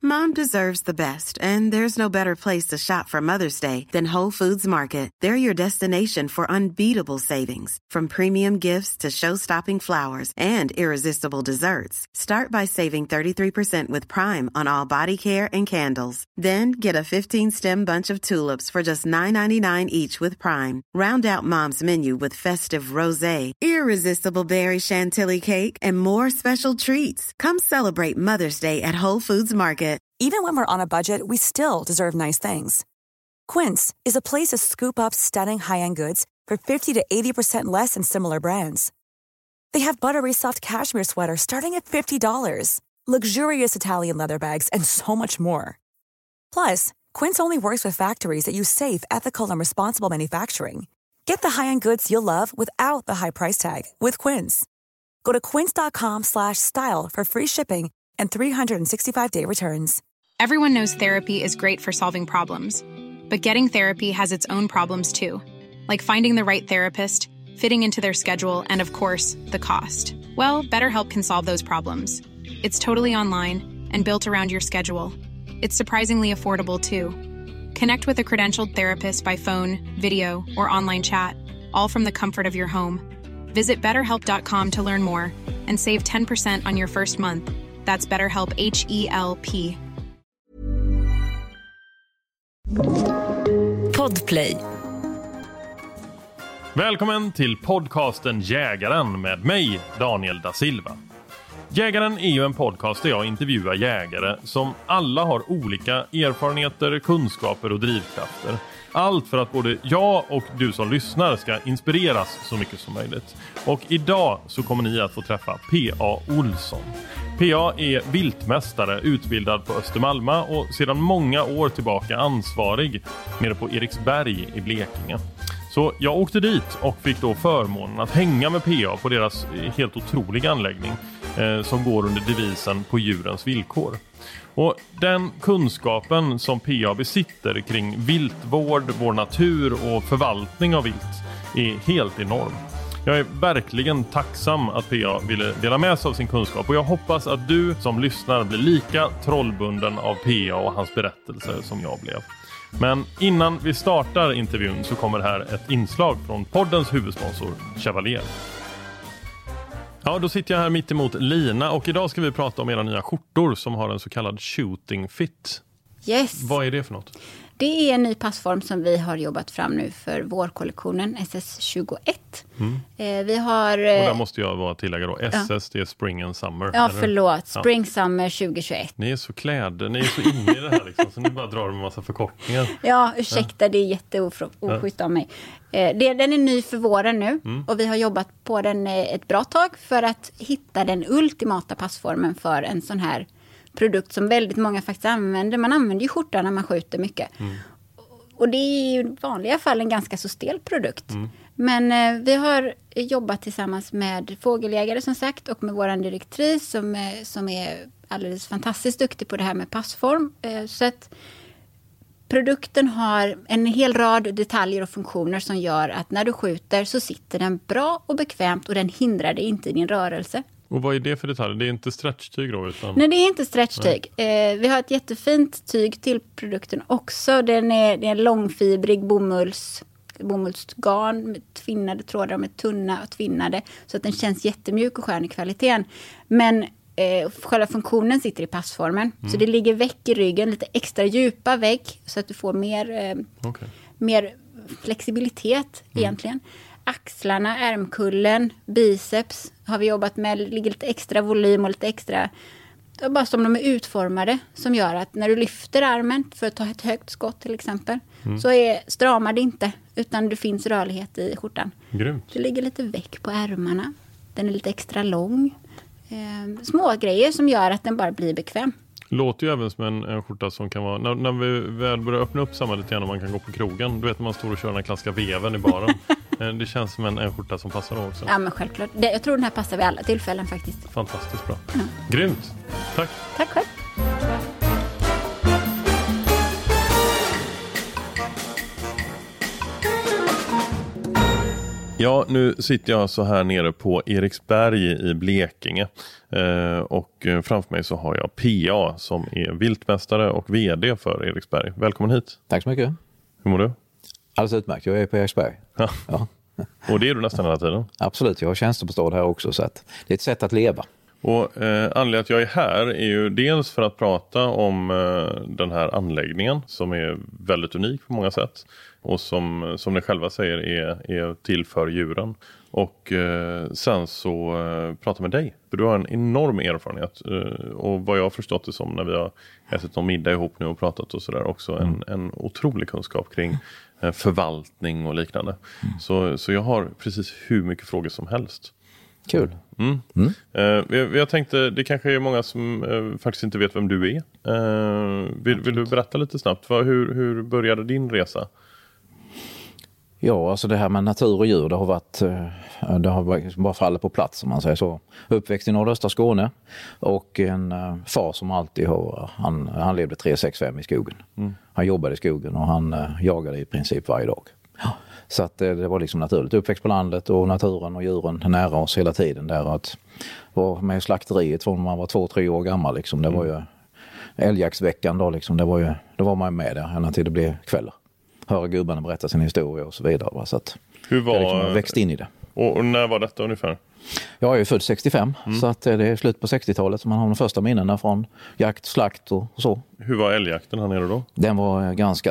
Mom deserves the best, and there's no better place to shop for Mother's Day than Whole Foods Market. They're your destination for unbeatable savings, from premium gifts to show-stopping flowers and irresistible desserts. Start by saving 33% with Prime on all body care and candles. Then get a 15-stem bunch of tulips for just $9.99 each with Prime. Round out Mom's menu with festive rosé, irresistible berry chantilly cake, and more special treats. Come celebrate Mother's Day at Whole Foods Market. Even when we're on a budget, we still deserve nice things. Quince is a place to scoop up stunning high-end goods for 50 to 80% less than similar brands. They have buttery soft cashmere sweaters starting at $50, luxurious Italian leather bags, and so much more. Plus, Quince only works with factories that use safe, ethical, and responsible manufacturing. Get the high-end goods you'll love without the high price tag with Quince. Go to quince.com/style for free shipping and 365-day returns. Everyone knows therapy is great for solving problems, but getting therapy has its own problems too, like finding the right therapist, fitting into their schedule, and of course, the cost. Well, BetterHelp can solve those problems. It's totally online and built around your schedule. It's surprisingly affordable too. Connect with a credentialed therapist by phone, video, or online chat, all from the comfort of your home. Visit BetterHelp.com to learn more and save 10% on your first month. That's BetterHelp, H-E-L-P. Podplay. Välkommen till podcasten Jägaren med mig, Daniel da Silva. Jägaren är ju en podcast där jag intervjuar jägare som alla har olika erfarenheter, kunskaper och drivkrafter. Allt för att både jag och du som lyssnar ska inspireras så mycket som möjligt. Och idag så kommer ni att få träffa P.A. Olsson. P.A. är viltmästare, utbildad på Östermalma och sedan många år tillbaka ansvarig nere på Eriksberg i Blekinge. Så jag åkte dit och fick då förmånen att hänga med P.A. på deras helt otroliga anläggning som går under devisen på djurens villkor. Och den kunskapen som P.A. besitter kring viltvård, vår natur och förvaltning av vilt är helt enorm. Jag är verkligen tacksam att P.A. ville dela med sig av sin kunskap och jag hoppas att du som lyssnar blir lika trollbunden av P.A. och hans berättelser som jag blev. Men innan vi startar intervjun så kommer här ett inslag från poddens huvudsponsor Chevalier. Ja, då sitter jag här mitt emot Lina och idag ska vi prata om era nya skjortor som har en så kallad shooting fit. Yes. Vad är det för något? Det är en ny passform som vi har jobbat fram nu för vårkollektionen SS21. Vi har... Och där måste jag vara tillägga då. SS, det är Spring and Summer. Ja, eller? Spring Summer 2021. Ni är så ni är så inne i det här liksom, så ni bara drar en massa förkortningar. Ja, ursäkta, det är jätteoskyldigt av mig. Den är ny för våren nu och vi har jobbat på den ett bra tag för att hitta den ultimata passformen för en sån här produkt som väldigt många faktiskt använder. Man använder ju skjortan när man skjuter mycket. Och det är ju i vanliga fall en ganska så stel produkt. Men vi har jobbat tillsammans med fågeljägare som sagt och med våran direktris som är alldeles fantastiskt duktig på det här med passform. Så att produkten har en hel rad detaljer och funktioner som gör att när du skjuter så sitter den bra och bekvämt och den hindrar dig inte i din rörelse. Och vad är det för detaljer? Det är inte stretchtyg då? Utan... Nej, det är inte stretchtyg. Vi har ett jättefint tyg till produkten också. Det är långfibrig bomullsgarn med tvinnade trådar med tunna och tvinnade. Så att den känns jättemjuk och skön i kvaliteten. Men själva funktionen sitter i passformen. Så det ligger väck i ryggen, lite extra djupa väck. Så att du får mer flexibilitet egentligen. Axlarna, ärmkullen, biceps har vi jobbat med. Det ligger lite extra volym och lite extra... Bara som de är utformade som gör att när du lyfter armen för att ta ett högt skott till exempel så stramar det inte utan det finns rörlighet i skjortan. Grymt. Det ligger lite väck på ärmarna. Den är lite extra lång. Små grejer som gör att den bara blir bekväm. Låter ju även som en skjorta som kan vara... När vi väl börjar öppna upp samma lite grann och man kan gå på krogen. Du vet när man står och kör den här klassiska veven i baren. Det känns som en skjorta som passar då också. Ja, men självklart. Jag tror den här passar vid alla tillfällen faktiskt. Fantastiskt bra. Grymt. Tack. Tack själv. Ja, nu sitter jag så här nere på Eriksberg i Blekinge och framför mig så har jag PA som är viltmästare och vd för Eriksberg. Välkommen hit. Tack så mycket. Hur mår du? Alldeles utmärkt, jag är på Eriksberg. Ja. Ja. Och det är du nästan hela tiden? Absolut, jag har tjänstebostad här också så att det är ett sätt att leva. Och anledningen att jag är här är ju dels för att prata om den här anläggningen som är väldigt unik på många sätt. Och som ni själva säger är till för djuren. Och sen så prata med dig. För du har en enorm erfarenhet. Och vad jag har förstått det som när vi har ätit någon middag ihop nu och pratat och sådär också. En otrolig kunskap kring förvaltning och liknande. Så jag har precis hur mycket frågor som helst. Kul. Jag tänkte, det kanske är många som faktiskt inte vet vem du är. Vill du berätta lite snabbt? Hur började din resa? Ja, alltså det här med natur och djur, det har bara fallit på plats om man säger så. Uppväxt i nordöstra Skåne och en far som alltid han levde 365 i skogen. Han jobbade i skogen och han jagade i princip varje dag. Så att det var liksom naturligt. Uppväxt på landet och naturen och djuren nära oss hela tiden. Där att vara med i slakteriet från man var 2-3 år gammal. Liksom. Det var ju älgjaktsveckan då. Liksom. Då var man med där ända till det blev kvällar. Höra gubbarna berätta sin historia och så vidare. Va? Så att hur var, det liksom växt in i det. Och när var detta ungefär? Jag är ju född 65 så att det är slut på 60-talet som man har de första minnena från jakt, slakt och så. Hur var älgjakten här nere då? Den var ganska,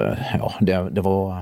det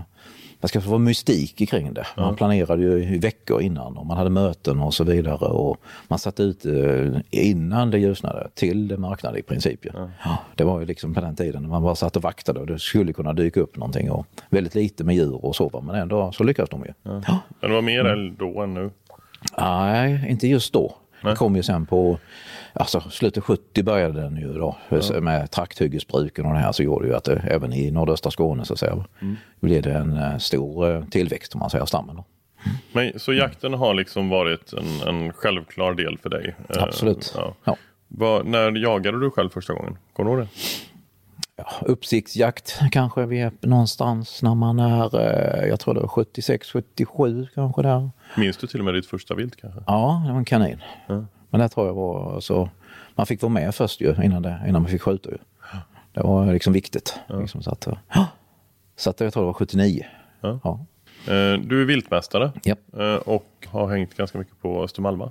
var mystik kring det. Man planerade ju i veckor innan och man hade möten och så vidare och man satt ut innan det ljusnade till det mörknade i princip. Ja, det var ju liksom på den tiden man bara satt och vaktade och det skulle kunna dyka upp någonting och väldigt lite med djur och så, men ändå så lyckades de ju. Ja. Men det var mer älg då än nu? Nej, inte just då. Det kom ju sen på slutet 70 började den ju då med trakthyggesbruken och det här, så gjorde ju att det, även i nordöstra Skåne så att säga, blev det en stor tillväxt om man säger stammen då. Men så jakten har liksom varit en självklar del för dig? Absolut. Ja. När jagade du själv första gången? Kommer du ihåg det? Ja, uppsiktsjakt kanske vi är någonstans när man är, jag tror det var 76-77 kanske där. Minns du till och med ditt första vilt kanske? Ja, det var en kanin. Men det tror jag var så, man fick vara med först ju innan man fick skjuta ju. Det var liksom viktigt. Liksom, så att jag tror det var 79. Ja. Du är viltmästare och har hängt ganska mycket på Östermalma.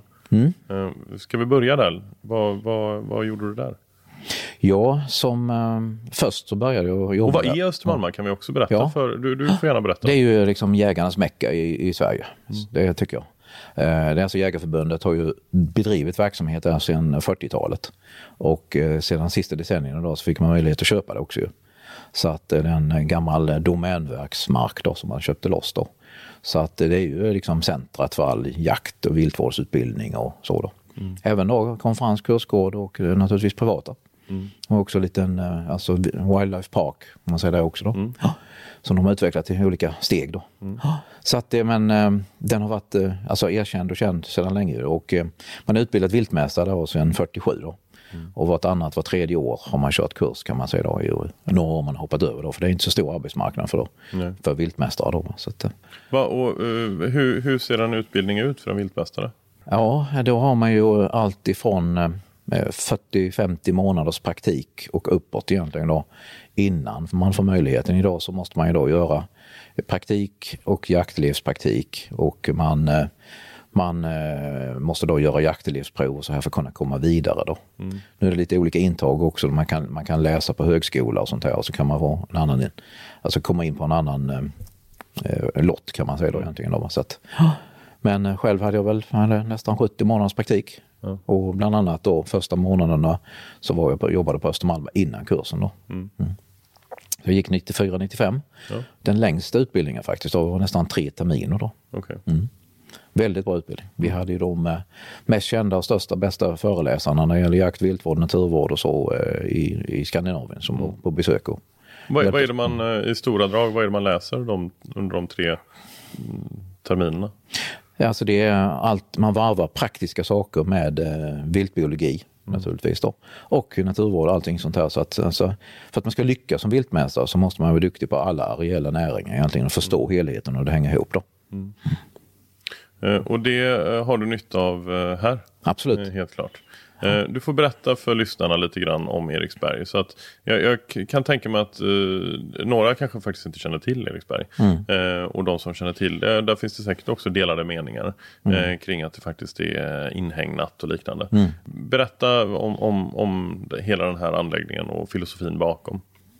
Ska vi börja där? Vad gjorde du där? Ja, först så började jag jobba. Och vad är Östermalma kan vi också berätta för? Du får gärna berätta. Det är ju liksom jägarnas mecka i Sverige. Det tycker jag. Det är alltså Jägarförbundet har ju bedrivit verksamhet där sedan 40-talet. Och sedan sista decennierna då så fick man möjlighet att köpa det också ju. Så att det är en gammal domänverksmark då som man köpte loss då. Så att det är ju liksom centrat för all jakt och viltvårdsutbildning och så då. Även då konferens, kursgård och naturligtvis privata. Och också en liten wildlife park om man säger det också då. Som de har utvecklat i olika steg då. Så att den har varit erkänd och känd sedan länge och man har utbildat viltmästare då sedan 47 då. Och var 3:e år har man kört kurs kan man säga då. I några år man har hoppat över då, för det är inte så stor arbetsmarknad för viltmästare då. Så att, hur ser en utbildning ut för en viltmästare? Ja, då har man ju allt ifrån 40-50 månaders praktik och uppåt egentligen då innan man får möjligheten. Idag så måste man ju då göra praktik och jaktlivspraktik och man måste då göra jaktlivsprov och så här för att kunna komma vidare då. Nu är det lite olika intag också. Man kan läsa på högskola och sånt här och så kan man vara en annan, komma in på en annan lott kan man säga då egentligen då. Så att, men själv hade jag väl nästan 70 månaders praktik. Och bland annat då första månaderna så jobbade på Östermalma innan kursen då. Jag gick 94-95. Den längsta utbildningen faktiskt då var nästan 3 terminer då. Okay. Väldigt bra utbildning. Vi hade ju de mest kända och bästa föreläsarna när det gäller jakt, viltvård, naturvård och så i Skandinavien som var på besök. Vad är det man i stora drag, vad är det man läser under de 3 terminerna? Alltså det är allt, man varvar praktiska saker med viltbiologi naturligtvis då. Och naturvård och allting sånt här. Så att, för att man ska lyckas som viltmästare så måste man vara duktig på alla areella näringar egentligen och förstå helheten och det hänger ihop då. Och det har du nytta av här? Absolut. Helt klart. Du får berätta för lyssnarna lite grann om Eriksberg. Så att jag kan tänka mig att några kanske faktiskt inte känner till Eriksberg. Och de som känner till det, där finns det säkert också delade meningar kring att det faktiskt är inhägnat och liknande. Berätta om hela den här anläggningen och filosofin bakom.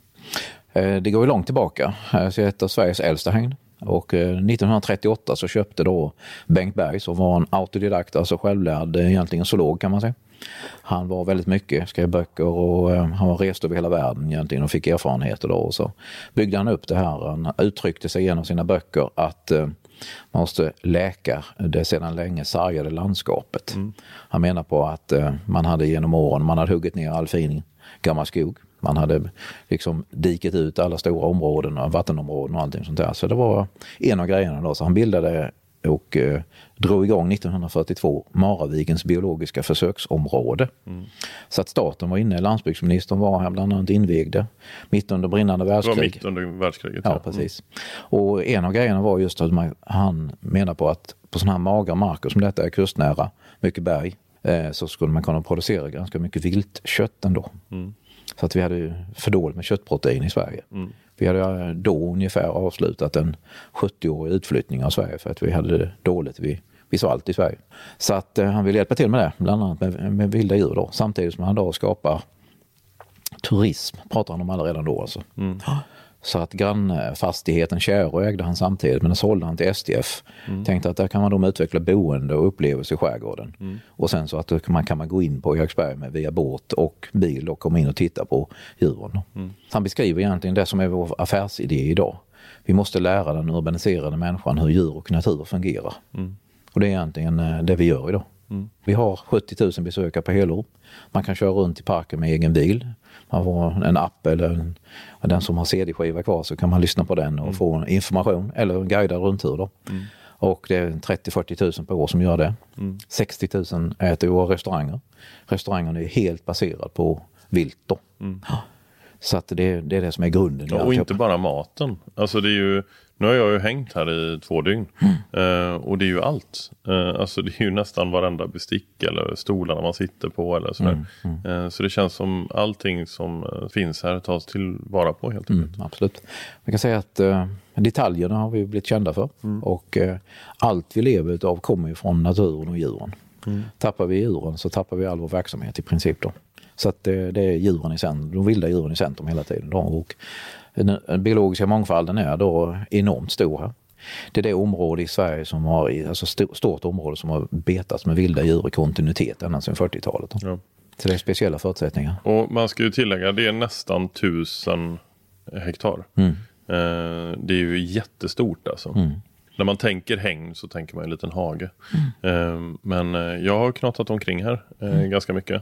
Det går ju långt tillbaka. Så ett av Sveriges äldsta hägn. Och 1938 så köpte då Bengt Berg, som var en autodidakt, alltså självlärd, egentligen zoolog kan man säga. Han var väldigt mycket, skrev böcker och han var rest över hela världen egentligen och fick erfarenheter då. Och så byggde han upp det här. Han uttryckte sig genom sina böcker att man måste läka det sedan länge sargade landskapet. Han menar på att man hade genom åren, man hade huggit ner all fin gammal skog. Man hade liksom diket ut alla stora områden och vattenområden och allting sånt där. Så det var en av grejerna då. Så han bildade och drog igång 1942 Maravikens biologiska försöksområde. Så att staten var inne, landsbygdsministern var här bland annat invigde mitt under brinnande världskrig. Det var mitt under världskriget. Ja, precis. Och en av grejerna var just att han menar på att på sådana här magra marker som detta är kustnära, mycket berg, så skulle man kunna producera ganska mycket viltkött ändå. Så att vi hade för dåligt med köttprotein i Sverige. Vi hade då ungefär avslutat en 70-årig utflyttning av Sverige för att vi hade det dåligt vid svalt i Sverige. Så att han ville hjälpa till med det, bland annat med vilda djur då. Samtidigt som han då skapar turism, pratar han om alla redan då alltså. Så att grannfastigheten Kärö ägde han samtidigt, men den sålde han till STF. Tänkte att där kan man då utveckla boende och upplevelse i skärgården. Och sen så att man kan gå in på Eriksberg med via båt och bil och komma in och titta på djuren. Så han beskriver egentligen det som är vår affärsidé idag. Vi måste lära den urbaniserade människan hur djur och natur fungerar. Och det är egentligen det vi gör idag. Vi har 70 000 besökare på helår. Man kan köra runt i parken med egen bil. Man får en app eller den som har CD-skiva kvar så kan man lyssna på den och få information eller en guidad rundtur då. Och det är 30-40 000 per år som gör det. 60 000 äter våra restauranger. Restaurangerna är helt baserad på vilt då. Så att det är det som är grunden. Ja, och inte bara maten. Alltså det är ju, nu har jag ju hängt här i 2 dygn. Och det är ju allt. Alltså det är ju nästan varenda bestick eller stolarna man sitter på eller sådär. Så det känns som allting som finns här tas tillvara på helt enkelt. Absolut. Man kan säga att detaljerna har vi blivit kända för. Och allt vi lever av kommer ju från naturen och djuren. Tappar vi djuren så tappar vi all vår verksamhet i princip då. Så att det är djuren i centrum, de vilda djuren i centrum hela tiden då. Och den biologiska mångfalden är då enormt stor här. Det är det område i Sverige som har, alltså stort område som har betats med vilda djur i kontinuitet ända sedan 40-talet. Ja. Så det är speciella förutsättningar. Och man ska ju tillägga, det är nästan 1000 hektar. Det är ju jättestort alltså. När man tänker hägn så tänker man en liten hage. Men jag har knatat omkring här ganska mycket.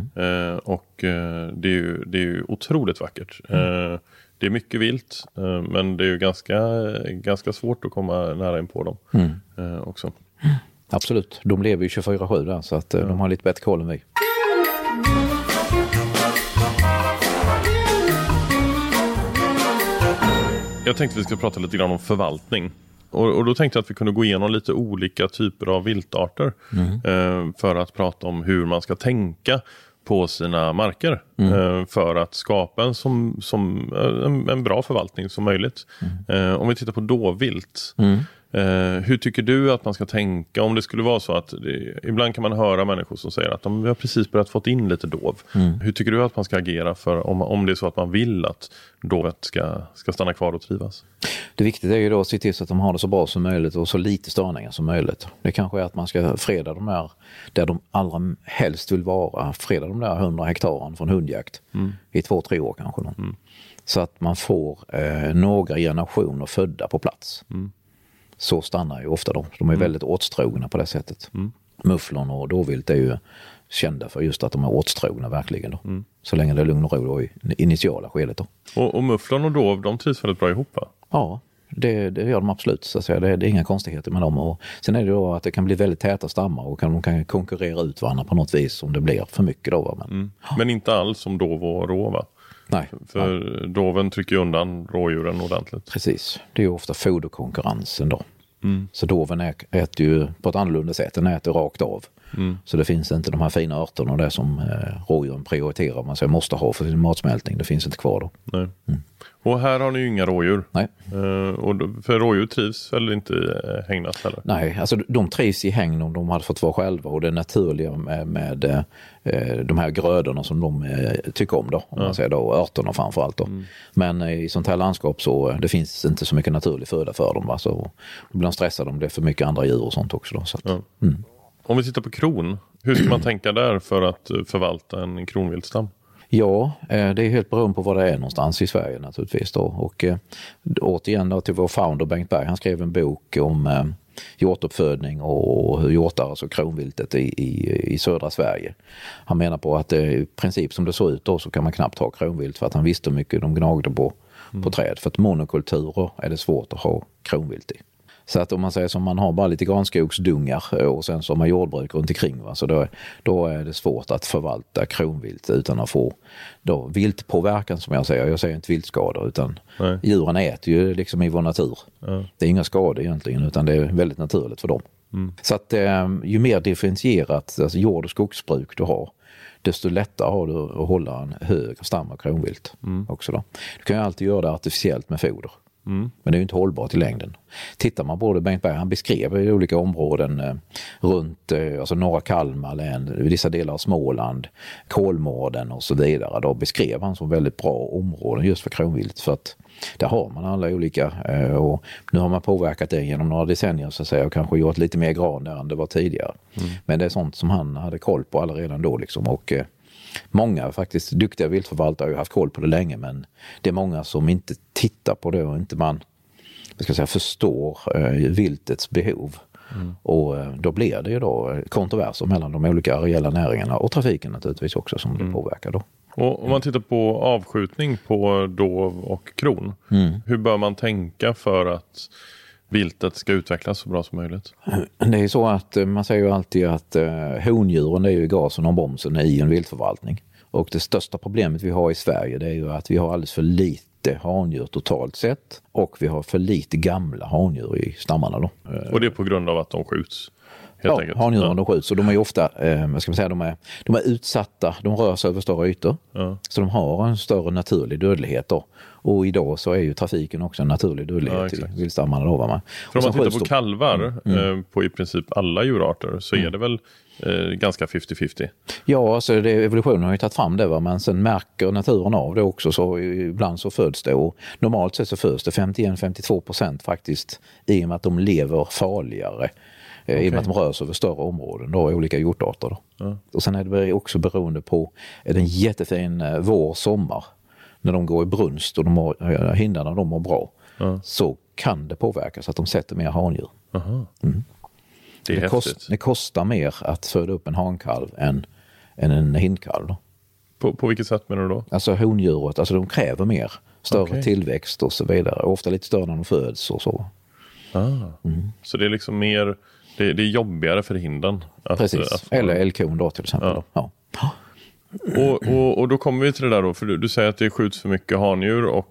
Och det är ju otroligt vackert. Det är mycket vilt, men det är ju ganska svårt att komma nära in på dem också. Absolut, de lever ju 24/7 där så att de har lite bättre koll än vi. Jag tänkte att vi ska prata lite grann om förvaltning. Och då tänkte jag att vi kunde gå igenom lite olika typer av viltarter för att prata om hur man ska tänka på sina marker för att skapa en bra förvaltning som möjligt. Om vi tittar på dovvilt, hur tycker du att man ska tänka om det skulle vara så att ibland kan man höra människor som säger att vi har precis börjat fått in lite dov. Hur tycker du att man ska agera för om det är så att man vill att dovet ska stanna kvar och trivas? Det viktiga är ju då att se till så att de har det så bra som möjligt och så lite störningar som möjligt. Det kanske är att man ska freda de här där de allra helst vill vara, freda de där 100 hektaren från hundjakt i 2-3 år kanske. Så att man får några generationer födda på plats. Så stannar ju ofta de är väldigt åtstrogna på det sättet. Mufflon och dovvilt är ju kända för just att de är åtstrogna verkligen då. Så länge det är lugn och ro då i initiala skedet då. Och mufflon och dov, de trivs väldigt bra ihop va? Ja, det gör de absolut. Så att säga. Det är inga konstigheter med dem. Och sen är det då att det kan bli väldigt täta stammar och de kan konkurrera ut varandra på något vis om det blir för mycket då. Va? Men inte alls som dov och rå va? Nej. För doven trycker undan rådjuren ordentligt. Precis. Det är ju ofta foderkonkurrensen då Så doven äter ju på ett annorlunda sätt, den äter rakt av. Så det finns inte de här fina örterna och det som rådjuren prioriterar, man säger måste ha för sin matsmältning, det finns inte kvar då. Nej. Och här har ni ju inga rådjur. Nej. För rådjur trivs väl inte i hägnas heller? Nej, alltså de trivs i hägn om de hade fått vara själva, och det naturliga med de här grödorna som de tycker om då, om man säger då, örterna framförallt då. Men i sånt här landskap så det finns inte så mycket naturlig föda för dem, va? Så då blir de stressade om det är för mycket andra djur och sånt också då, så att, Om vi tittar på kron, hur ska man tänka där för att förvalta en kronviltstam? Ja, det är helt beroende på var det är någonstans i Sverige naturligtvis då. Och återigen då till vår founder Bengt Berg, han skrev en bok om hjortuppfödning och hur hjortar, alltså kronviltet i södra Sverige. Han menar på att i princip som det såg ut då så kan man knappt ha kronvilt, för att han visste hur mycket de gnagde på träd. För att monokulturer är det svårt att ha kronvilt i. Så att om man säger som man har bara lite granskogsdungar och sen så har man jordbruk runt omkring, va? Så då är det svårt att förvalta kronvilt utan att få då viltpåverkan, som jag säger inte viltskador, utan djuren äter ju liksom i vår natur. Det är inga skador egentligen, utan det är väldigt naturligt för dem. Så att ju mer differentierat alltså jord- och skogsbruk du har, desto lättare har du att hålla en hög stam av kronvilt också då. Du kan ju alltid göra det artificiellt med foder. Men det är ju inte hållbart i längden. Tittar man på det, Bengt Berg, han beskrev i olika områden runt alltså norra Kalmar län, vissa delar av Småland, Kolmården och så vidare. Då beskrev han som väldigt bra områden just för kronvilt, för att där har man alla olika, och nu har man påverkat det genom några decennier så att säga, och kanske gjort lite mer gran där än det var tidigare. Men det är sånt som han hade koll på alla redan då liksom, och många faktiskt duktiga viltförvaltare har ju haft koll på det länge, men det är många som inte tittar på det och inte förstår viltets behov. Och då blir det ju då kontroverser mellan de olika areella näringarna och trafiken naturligtvis också som det påverkar då. Och om man tittar på avskjutning på dov och kron, hur bör man tänka för att viltet ska utvecklas så bra som möjligt? Det är så att man säger ju alltid att hondjuren är ju gasen och bromsen i en viltförvaltning. Och det största problemet vi har i Sverige, det är ju att vi har alldeles för lite handjur totalt sett, och vi har för lite gamla handjur i stammarna då. Och det är på grund av att de skjuts? Ja, handjuren de skjuts, och de är ju ofta de är utsatta, de rör sig över större ytor, så de har en större naturlig dödlighet då. Och idag så är ju trafiken också en naturlig dödlighet till vildstammarna då, va? För om man tittar på kalvar på i princip alla djurarter så är det väl ganska 50-50? Ja, alltså evolutionen har ju tagit fram det, va? Men sen märker naturen av det också, så ibland så föds det, och normalt sett så föds det 51-52% faktiskt, i och med att de lever farligare. I och med att de rör sig över större områden då, i olika hjortarter då. Och sen är det också beroende på, är det en jättefin vår-sommar när de går i brunst och hindarna de mår bra, så kan det påverka så att de sätter mer handjur. Det kostar mer att föda upp en hankalv än en hindkalv då. På vilket sätt menar du då? Alltså hondjuret, alltså de kräver mer, större tillväxt och så vidare, ofta lite större när de föds och så. Så det är liksom mer, det är jobbigare för hinden. Precis, eller älgkon då till exempel. Ja. Och då kommer vi till det där då, för du säger att det skjuts för mycket handjur, och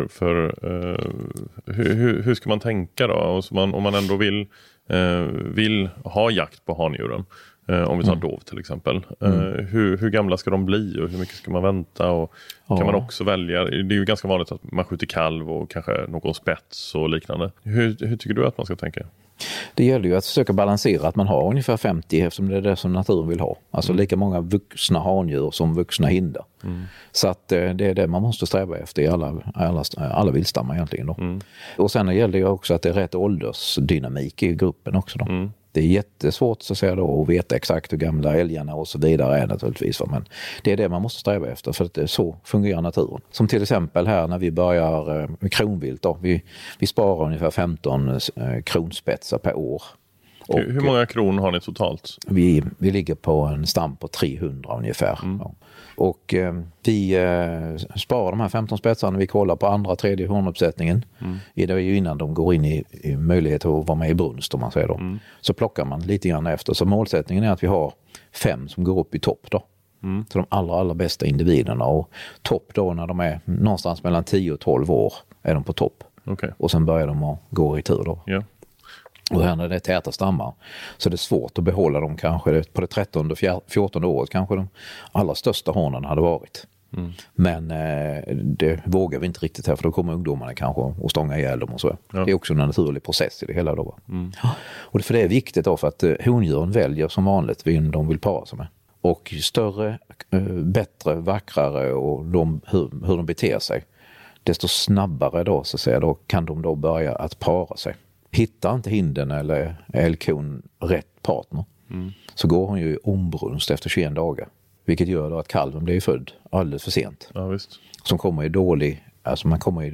hur ska man tänka då? Och om man ändå vill ha jakt på handjuren, om vi tar dov till exempel. Hur gamla ska de bli och hur mycket ska man vänta? Och kan man också välja, det är ju ganska vanligt att man skjuter kalv och kanske någon spets och liknande. Hur tycker du att man ska tänka? Det gäller ju att försöka balansera att man har ungefär 50, eftersom det är det som naturen vill ha. Alltså lika många vuxna handjur som vuxna hindar. Så att det är det man måste sträva efter i alla viltstammar egentligen då. Och sen gäller det ju också att det är rätt åldersdynamik i gruppen också då. Det är jättesvårt så att säga då att veta exakt hur gamla älgarna och så vidare är naturligtvis. Men det är det man måste sträva efter, för att det är så fungerar naturen. Som till exempel här när vi börjar med kronvilt då. Vi sparar ungefär 15 kronspetsar per år. Och hur många kron har ni totalt? Vi ligger på en stam på 300 ungefär. Ja. Och vi sparar de här 15 spetsarna, vi kollar på andra, tredje hornuppsättningen. Det är ju innan de går in i möjlighet att vara med i brunst, om man säger då. Så plockar man lite grann efter. Så målsättningen är att vi har 5 som går upp i topp då. Så de allra bästa individerna, och topp då när de är någonstans mellan 10 och 12 år är de på topp. Och sen börjar de att gå i tur då. Ja. Och här när det är täta stammar så är det svårt att behålla dem kanske på det 13-14 året kanske de allra största hornen hade varit. Men det vågar vi inte riktigt här för då kommer ungdomarna kanske och stånga ihjäl dem och så. Ja. Det är också en naturlig process i det hela då. Och för det är viktigt då för att hondjuren väljer som vanligt vem de vill para sig med. Och ju större, bättre, vackrare och hur de beter sig, desto snabbare då, så att säga, då kan de då börja att para sig. Hittar inte hinden eller älgkon rätt partner så går hon ju i ombrunst efter 21 dagar. Vilket gör då att kalven blir född alldeles för sent. Ja, visst. Som kommer i dålig, alltså man kommer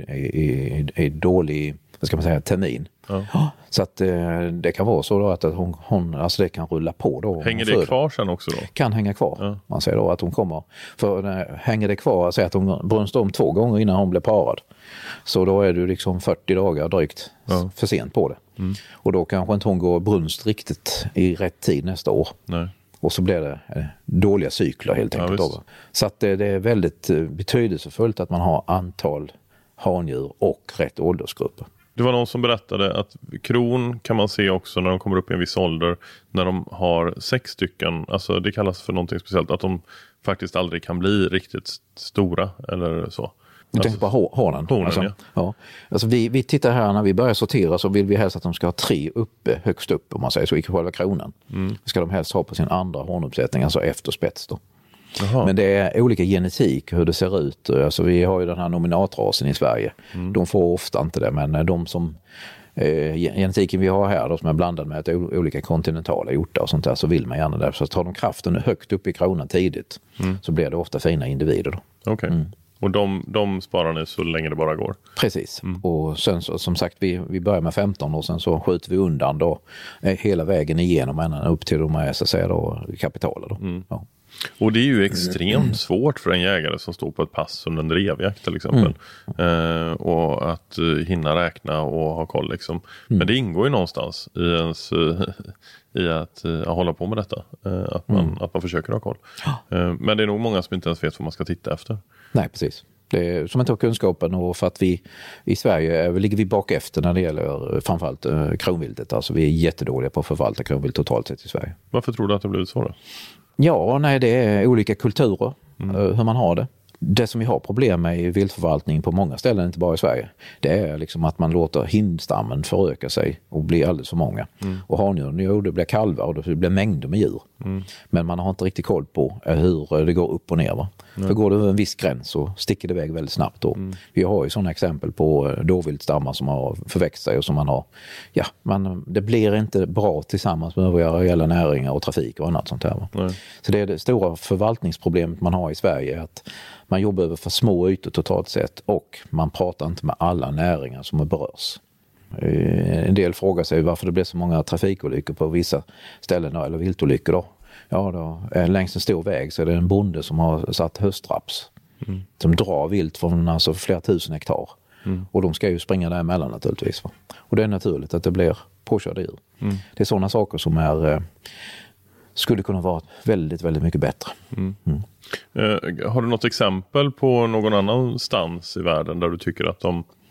i dålig, vad ska man säga, termin. Ja. Så att det kan vara så då att hon alltså det kan rulla på då. Hänger det kvar sen också då? Kan hänga kvar. Ja. Man säger då att hon kommer, för hänger det kvar, alltså att hon brunst om 2 gånger innan hon blir parad. Så då är du liksom 40 dagar drygt för sent på det. Och då kanske inte hon går brunst riktigt i rätt tid nästa år. Nej. Och så blir det dåliga cykler helt enkelt. Ja, så att det är väldigt betydelsefullt att man har antal handjur och rätt åldersgrupper. Det var någon som berättade att kron kan man se också när de kommer upp i en viss ålder. När de har 6 stycken, alltså det kallas för någonting speciellt. Att de faktiskt aldrig kan bli riktigt stora eller så. Du tänker på hornen? Alltså, ja. Alltså vi tittar här när vi börjar sortera så vill vi helst att de ska ha 3 uppe, högst upp om man säger så, i själva kronan. Ska de helst ha på sin andra hornuppsättning, alltså efter spets då. Jaha. Men det är olika genetik hur det ser ut. Alltså vi har ju den här nominatrasen i Sverige. De får ofta inte det, men de som genetiken vi har här då, som är blandad med olika kontinentala hjortar och sånt där, så vill man gärna där. Så tar de kraften högt upp i kronan tidigt så blir det ofta fina individer då. Okej. Och de sparar ni så länge det bara går? Precis. Och sen så, som sagt, vi börjar med 15 och sen så skjuter vi undan då hela vägen igenom ända upp till de här, så att säga, då, kapitalet då. Ja. Och det är ju extremt svårt för en jägare som står på ett pass under en drevjakt till exempel. Och att hinna räkna och ha koll liksom. Men det ingår ju någonstans i att hålla på med detta. Att man försöker ha koll. Men det är nog många som inte ens vet vad man ska titta efter. Nej, precis. Det är, som inte har kunskapen, och för att vi i Sverige ligger vi bak efter när det gäller framförallt kronviltet. Alltså vi är jättedåliga på att förvalta kronvilt totalt sett i Sverige. Varför tror du att det blivit så då? Ja, nej, det är olika kulturer, hur man har det. Det som vi har problem med i viltförvaltning på många ställen, inte bara i Sverige, det är liksom att man låter hindstammen föröka sig och bli alldeles för många. Och handjuren, det blir kalvar och det blir mängder med djur. Men man har inte riktigt koll på hur det går upp och ner. Va? För går det över en viss gräns så sticker det iväg väldigt snabbt då. Vi har ju sådana exempel på dåviltstammar som har förväxt sig och som man har, det blir inte bra tillsammans med övriga areella näringar och trafik och annat sånt där. Va? Så det är det stora förvaltningsproblemet man har i Sverige, att man jobbar över för små ytor totalt sett och man pratar inte med alla näringar som berörs. En del frågar sig varför det blir så många trafikolyckor på vissa ställen eller viltolyckor då. Ja, då längs en stor väg så är det en bonde som har satt höstraps som drar vilt från alltså flera tusen hektar. Och de ska ju springa däremellan naturligtvis. Va? Och det är naturligt att det blir påkörda djur. Det är sådana saker som skulle kunna vara väldigt, väldigt mycket bättre. Har du något exempel på någon annanstans i världen där du tycker att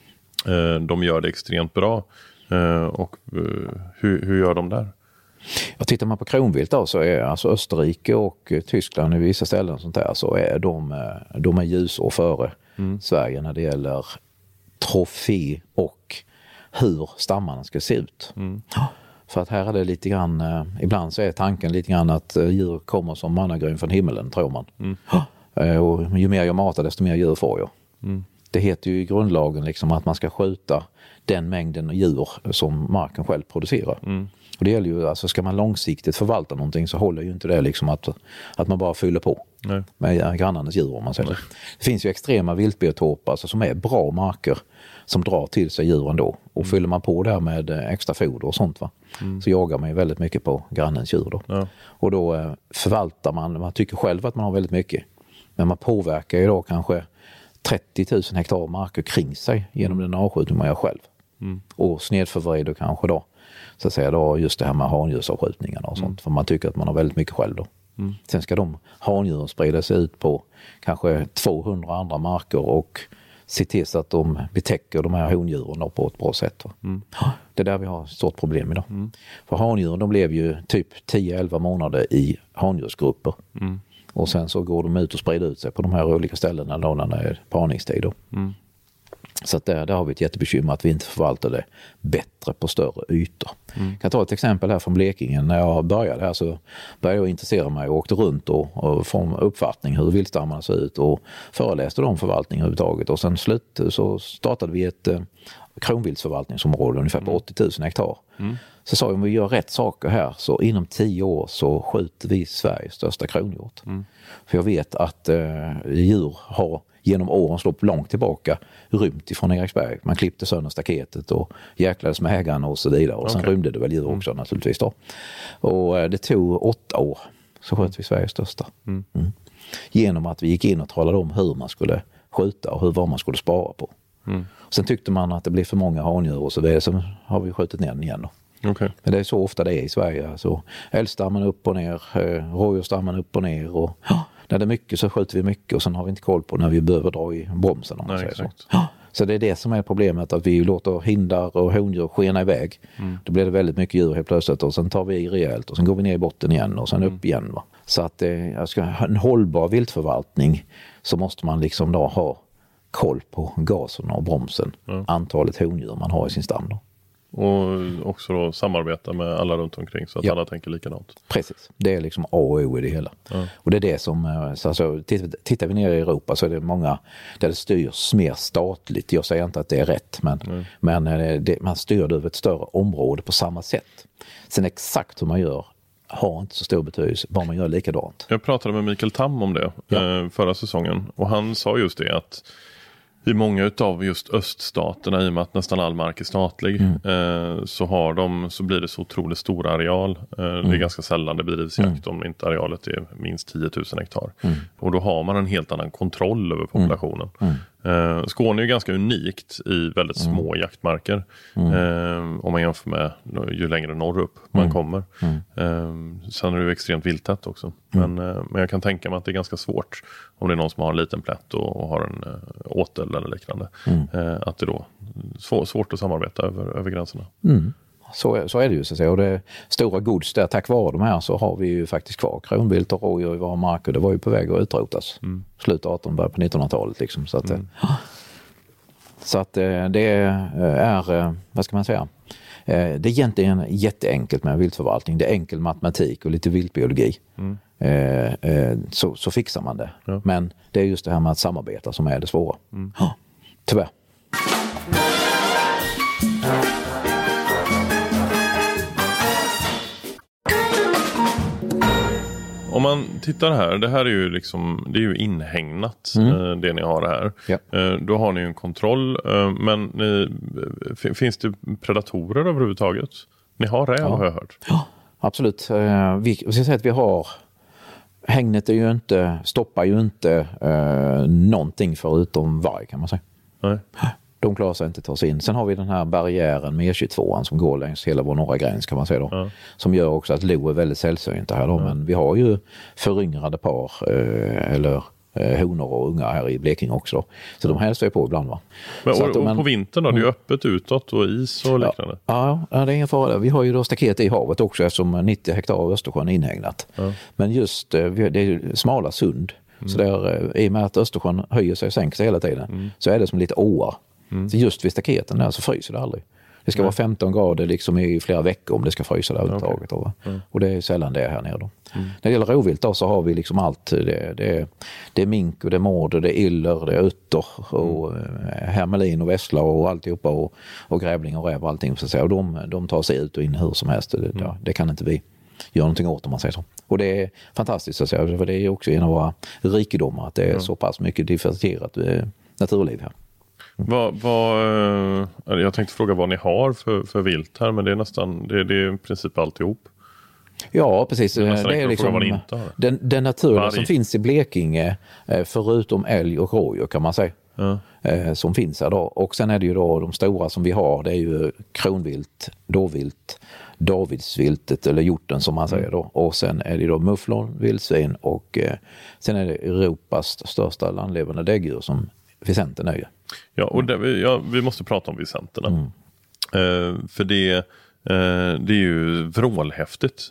de gör det extremt bra? Och hur gör de där? Och tittar man på kronvilt då, så är alltså Österrike och Tyskland i vissa ställen sånt där, så är de är ljusår före Sverige när det gäller trofé och hur stammarna ska se ut. För att här är det lite grann, ibland så är tanken lite grann att djur kommer som mannagryn från himmelen, tror man. Och ju mer jag matar desto mer djur får jag. Det heter ju i grundlagen liksom att man ska skjuta den mängden djur som marken själv producerar. Och det gäller ju, alltså ska man långsiktigt förvalta någonting så håller ju inte det liksom att man bara fyller på med grannarnas djur, om man säger. Det finns ju extrema viltbiotoper alltså, som är bra marker som drar till sig djuren då. Och fyller man på där med extra foder och sånt, va? Så jagar man ju väldigt mycket på grannens djur då. Och då förvaltar man tycker själv att man har väldigt mycket. Men man påverkar ju då kanske 30 000 hektar marker kring sig genom den avskjutning man gör själv. Och snedförvrider kanske då, så att säga då, just det här med handjursavskjutningarna och sånt. För man tycker att man har väldigt mycket själv då. Sen ska de handjuren sprida sig ut på kanske 200 andra marker och se till så att vi täcker de här hondjuren på ett bra sätt. Det är där vi har ett stort problem idag. För handjuren, de blev ju typ 10-11 månader i handjursgrupper. Och sen så går de ut och sprider ut sig på de här olika ställena då när det är parningstid. Så att där har vi ett jättebekymmer att vi inte förvaltar det bättre på större ytor. Jag kan ta ett exempel här från Blekinge. När jag började här så började jag intressera mig och åkte runt och få en uppfattning hur viltstammarna ser ut och föreläste om förvaltning överhuvudtaget. Och sen så startade vi ett kronviltsförvaltningsområde ungefär på 80 000 hektar. Så sa jag, om vi gör rätt saker här så inom 10 år så skjuter vi Sveriges största kronhjort. För jag vet att djur har genom årens lopp långt tillbaka rymt ifrån Eriksberg. Man klippte sönder staketet och jäklades med ägarna och så vidare. Och sen rymde det väl djur också naturligtvis då. Och det tog 8 år så sköt vi Sveriges största. Genom att vi gick in och talade om hur man skulle skjuta och vad man skulle spara på. Sen tyckte man att det blev för många handjur och så vidare, så har vi skjutit ner den igen då. Men det är så ofta det är i Sverige. Alltså, älgstammen upp och ner, rådjursstammen upp och ner. Och när det är mycket så skjuter vi mycket och sen har vi inte koll på när vi behöver dra i bromsen. Om man säger så. Så det är det som är problemet, att vi låter hindar och hondjur skena iväg. Då blir det väldigt mycket djur helt plötsligt och sen tar vi i rejält och sen går vi ner i botten igen och sen upp igen. Va? Så att ska ha en hållbar viltförvaltning så måste man liksom då ha koll på gasen och bromsen, antalet hondjur man har i sin stam då. Och också då samarbeta med alla runt omkring så att alla tänker likadant. Precis, det är liksom A och O i det hela. Och det är det som, alltså, tittar vi ner i Europa så är det många där det styrs mer statligt. Jag säger inte att det är rätt, men man styr det över ett större område på samma sätt. Sen exakt hur man gör har inte så stor betydelse, bara man gör likadant. Jag pratade med Mikael Tam om det förra säsongen och han sa just det att i många utav just öststaterna, i och med att nästan all mark är statlig, så blir det så otroligt stor areal. Det är ganska sällan det bedrivs jakt om inte arealet är minst 10 000 hektar. Och då har man en helt annan kontroll över populationen. Skåne är ju ganska unikt i väldigt små jaktmarker. Om man jämför med ju längre norrut man kommer. Sen är det ju extremt vilttätt också. Men jag kan tänka mig att det är ganska svårt om det är någon som har en liten plätt och har en åtel eller liknande. Att det då är svårt att samarbeta över gränserna. Så är det ju så att säga. Och det stora gods där, tack vare de här så har vi ju faktiskt kvar kronvilt och rådjur i våra marker. Det var ju på väg att utrotas. Slutet 18, början på 1900-talet liksom. Så att det är, vad ska man säga? Det är egentligen jätteenkelt med viltförvaltning. Det är enkel matematik och lite viltbiologi. Så fixar man det. Men det är just det här med att samarbeta som är det svåra. Tyvärr. Om man tittar här, det här är ju liksom, det är ju inhägnat det ni har här. Då har ni ju en kontroll, men finns det predatorer överhuvudtaget? Ni har räv har jag hört. Ja, absolut. Vi ska säga att vi har, hängnet är ju inte, stoppar ju inte någonting förutom varg kan man säga. Nej. De klarar sig inte att ta sig in. Sen har vi den här barriären med E22 som går längs hela vår norra gräns kan man säga då. Som gör också att lo är väldigt sällsynta här då. Men vi har ju föryngrade par eller honor och unga här i Blekinge också. Så de hälsar ju på ibland va. Men på vintern då, det är ju öppet utåt och is och liknande. Ja, det är ingen fara. Vi har ju då staket i havet också eftersom 90 hektar av Östersjön är inhägnat. Men just det är smala sund. Så där, i och med att Östersjön höjer sig och sänker sig hela tiden så är det som lite åar. Så just vid staketen där så fryser det aldrig. Det ska vara 15 grader liksom i flera veckor om det ska frysa där överhuvudtaget. Och det är sällan det är här nere då. När det gäller rovvilt då så har vi liksom allt. Det är mink och det är mård och det är iller, det är utter och hermelin och vässla och alltihopa och grävling och räv och allting. Så att säga. Och de tar sig ut och in hur som helst. Det kan inte vi göra någonting åt om man säger så. Och det är fantastiskt så att säga. För det är också en av våra rikedomar att det är så pass mycket differentierat naturliv här. Jag tänkte fråga vad ni har för vilt här, men det är nästan det är i princip alltihop. Ja, precis. Det är liksom den naturliga som finns i Blekinge förutom älg och rådjur kan man säga. Som finns här då. Och sen är det ju då de stora som vi har, det är ju kronvilt, dåvilt, davidsviltet eller hjorten som man säger då. Och sen är det då mufflon, vildsvin och sen är det Europas största landlevande däggdjur som Vicenten är ju. Ja, och vi måste prata om visenterna. För det är ju vrålhäftigt.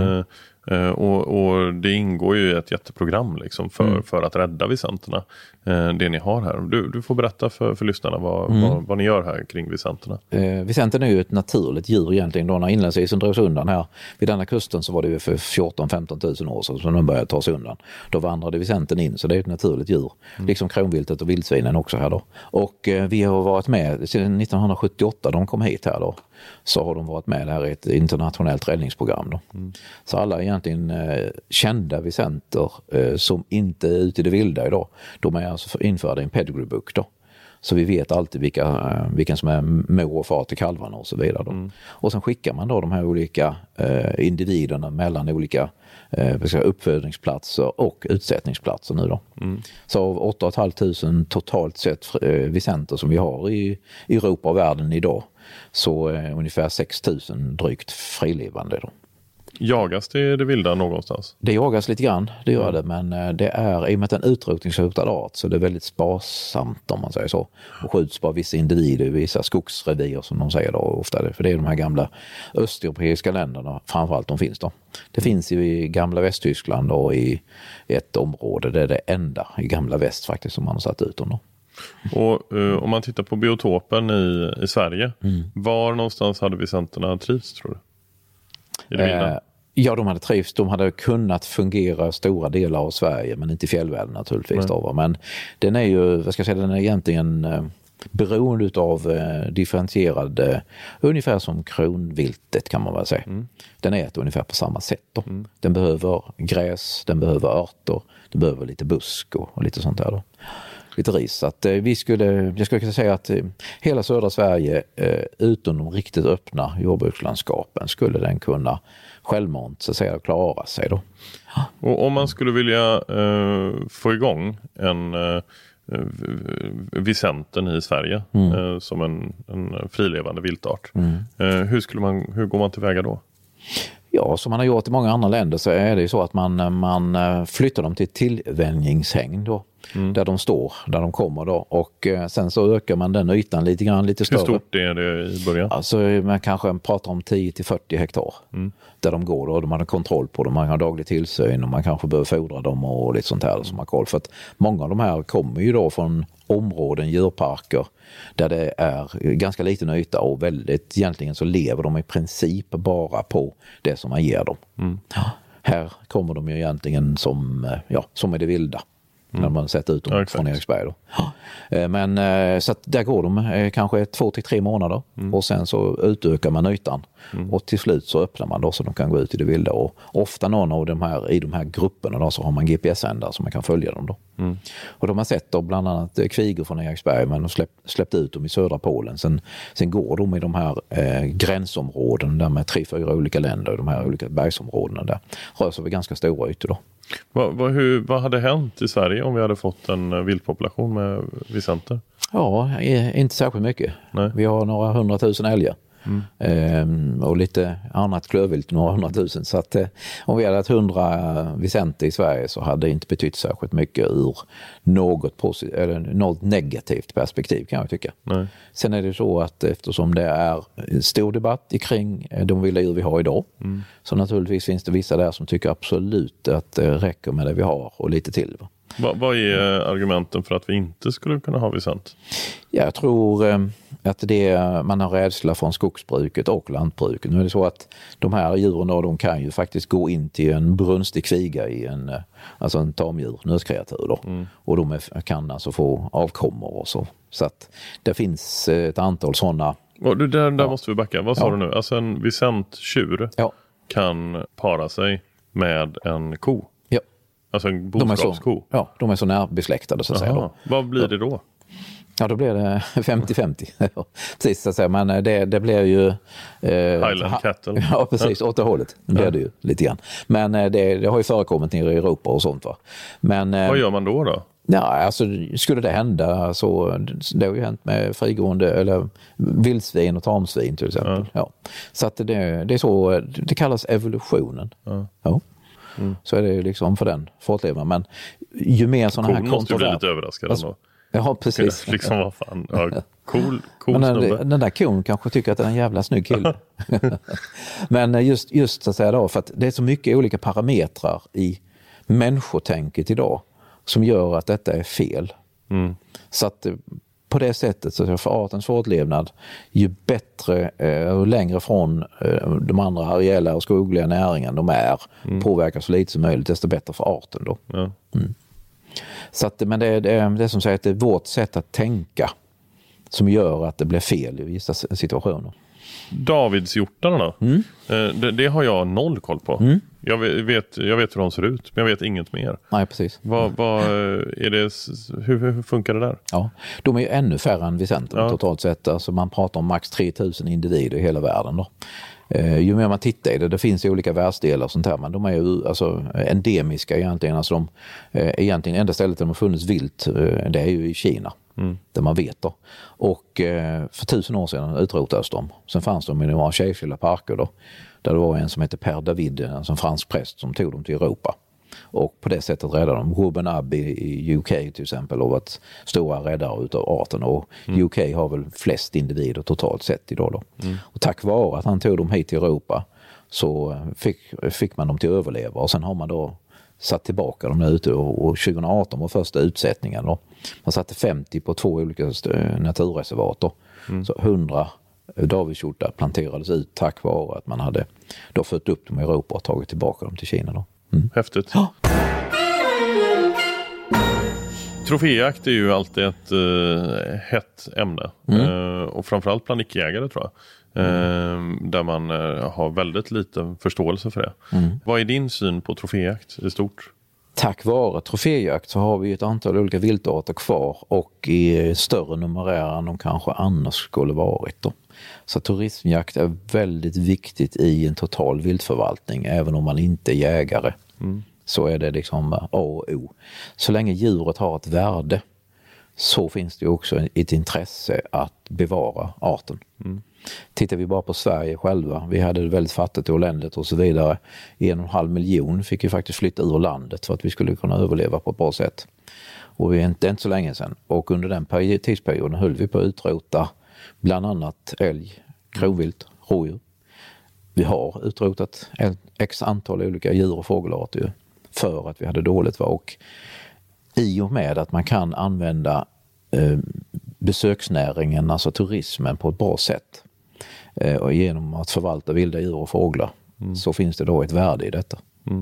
Och det ingår ju ett jätteprogram liksom för att rädda visenterna. Det ni har här. Du får berätta för lyssnarna vad ni gör här kring visenterna. Visenten är ju ett naturligt djur egentligen. Då när inlandsisen drogs undan här vid denna kusten så var det ju för 14-15 000 år sedan som den började ta sig undan. Då vandrade visenten in, så det är ett naturligt djur. Liksom kronviltet och vildsvinen också här då. Och vi har varit med sedan 1978, de kom hit här då. Så har de varit med här i ett internationellt räddningsprogram då. Så alla egentligen kända visenter som inte är ute i det vilda idag, de är alltså införda i en pedigree book då. Så vi vet alltid vilken som är mor och far till kalvarna och så vidare då. Och sen skickar man då de här olika individerna mellan olika uppfödningsplatser och utsättningsplatser nu då. Så av 8 500 totalt sett visenter som vi har i Europa och världen idag, så ungefär 6 000 drygt frilevande då. Jagas det vilda någonstans? Det jagas lite grann, det gör det, men det är i och med att det är en utrotningshotad art så det är väldigt sparsamt om man säger så. Och skjuts bara vissa individer i vissa skogsrevir som de säger då ofta, för det är de här gamla östeuropeiska länderna framförallt de finns då. Det finns i gamla Västtyskland och i ett område, det är det enda i gamla väst faktiskt som man har satt ut dem då. Och om man tittar på biotopen i Sverige, var någonstans hade visenterna trivs tror du? Ja, de hade trivts. De hade kunnat fungera stora delar av Sverige, men inte i fjällvärlden naturligtvis. Då, men den är ju, vad ska jag säga, den är egentligen beroende av differentierad, ungefär som kronviltet kan man väl säga. Den äter ungefär på samma sätt då. Den behöver gräs, den behöver örter, den behöver lite busk och lite sånt där då. Lite ris. Så att jag skulle kunna säga att hela södra Sverige utom de riktigt öppna jordbrukslandskapen skulle den kunna självmant så att säga klara sig då. Och om man skulle vilja få igång en visenten i Sverige som en frilevande viltart. Hur går man tillväga då? Ja, som man har gjort i många andra länder så är det ju så att man flyttar dem till tillvänjningshägn då. Där de står, där de kommer då. Och sen så ökar man den ytan lite grann, lite större. Hur stort är det i början? Alltså man kanske pratar om 10-40 hektar. Där de går då, man har kontroll på dem, man har daglig tillsyn och man kanske behöver fodra dem och lite sånt här som man har koll. För att många av de här kommer ju då från områden, djurparker, där det är ganska liten yta och väldigt, egentligen så lever de i princip bara på det som man ger dem. Här kommer de ju egentligen som är det vilda. När man sätter ut dem från Eriksberg då. Men så att där går de kanske 2 till 3 månader och sen så utökar man ytan och till slut så öppnar man då så de kan gå ut i det vilda, och ofta någon av de här i de här grupperna då så har man GPS-sändare så man kan följa dem då. Och de har sett då bland annat kvigor från Eriksberg, men de släppt ut dem i södra Polen. Sen går de i de här gränsområden där med 3-4 olika länder, de här olika bergsområdena där rör sig över ganska stora ytor då. Vad hade hänt i Sverige om vi hade fått en vildpopulation med visenter? Ja, inte särskilt mycket. Nej. Vi har några 100 000 älgar. Och lite annat klövvilt, några 100 000. Så att om vi hade haft 100 visenter i Sverige så hade det inte betytt särskilt mycket ur något negativt perspektiv kan jag tycka. Nej. Sen är det så att eftersom det är stor debatt kring de vilda djur vi har idag, så naturligtvis finns det vissa där som tycker absolut att det räcker med det vi har och lite till. Vad är argumenten för att vi inte skulle kunna ha visent? Jag tror att man har rädsla från skogsbruket och lantbruket. Nu är det så att de här djuren då, de kan ju faktiskt gå in till en brunstig kviga i alltså en tamdjur, nötkreatur då. Och de kan alltså få avkommor och så. Så att det finns ett antal sådana. Där måste vi backa. Vad sa du nu? Alltså en visenttjur kan para sig med en ko. Alltså en boskapsko? De är så närbesläktade så att säga. Då. Vad blir det då? Ja, då blir det 50-50. Precis så att säga. Men det blir ju... Highland cattle. Ja, precis. Åt det hållet blir det ju lite grann. Men det har ju förekommit nere i Europa och sånt va. Men, vad gör man då? Ja, alltså skulle det hända så det har ju hänt med frigående eller vildsvin och tamsvin till exempel. Ja. Så att det är så, det kallas evolutionen. Ja. Så är det liksom för den fortlevnaden. Men ju mer sådana här måste bli lite överraskad ändå. Ja, precis. Liksom vad fan, ja, cool men snubbe. Den där kon kanske tycker att det är en jävla snygg kille. Men just så att säga då, för att det är så mycket olika parametrar i människotänket idag som gör att detta är fel. Så att på det sättet, så för artens fortlevnad, ju bättre och längre från de andra areella och skogliga näringen de är, påverkas så lite som möjligt, desto bättre för arten då. Ja. Så att, men det är som sagt, det är vårt sätt att tänka som gör att det blir fel i vissa situationer. Davidshjortarna då? Det har jag noll koll på. Jag vet hur de ser ut, men jag vet inget mer. Nej, precis. Vad är det, hur funkar det där? Ja, de är ju ännu färre än Vicenten totalt sett. Alltså man pratar om max 3000 individer i hela världen då. Ju mer man tittar i det finns ju olika världsdelar och sånt här, men de är ju alltså endemiska egentligen. Alltså egentligen enda stället där de har funnits vilt, det är ju i Kina. Där man vet då. Och för 1000 år sedan utrotades de. Sen fanns de i några särskilda parker då. Där det var en som hette Per David, en fransk präst, som tog dem till Europa. Och på det sättet räddade de. Ruben Abbe i UK till exempel har varit stora räddare utav arten. Och UK har väl flest individer totalt sett idag då. Och tack vare att han tog dem hit till Europa så fick man dem till att överleva. Och sen har man då satt tillbaka dem ute, och 2018 var första utsättningen då. Man satte 50 på 2 olika naturreservat då. Så 100 davidshjortar planterades ut tack vare att man hade då fött upp dem i Europa och tagit tillbaka dem till Kina då. Häftigt. Ja. Troféjakt är ju alltid ett hett ämne. Och framförallt bland icke-jägare tror jag. Där man har väldigt liten förståelse för det. Vad är din syn på troféjakt i stort? Tack vare troféjakt så har vi ett antal olika viltarter kvar, och i större numerär än de kanske annars skulle varit då. Så turismjakt är väldigt viktigt i en total viltförvaltning, även om man inte är jägare. Så är det liksom A och O. Så länge djuret har ett värde så finns det också ett intresse att bevara arten. Tittar vi bara på Sverige själva, vi hade det väldigt fattigt och eländigt och så vidare. 1,5 miljon fick ju faktiskt flytta ur landet för att vi skulle kunna överleva på ett bra sätt. Och vi är inte så länge sedan. Och under den tidsperioden höll vi på att utrota bland annat älg, kronvilt, rådjur. Vi har utrotat x antal olika djur- och fågelarter för att vi hade dåligt var. Och i och med att man kan använda besöksnäringen, alltså turismen, på ett bra sätt och genom att förvalta vilda djur och fåglar, så finns det då ett värde i detta.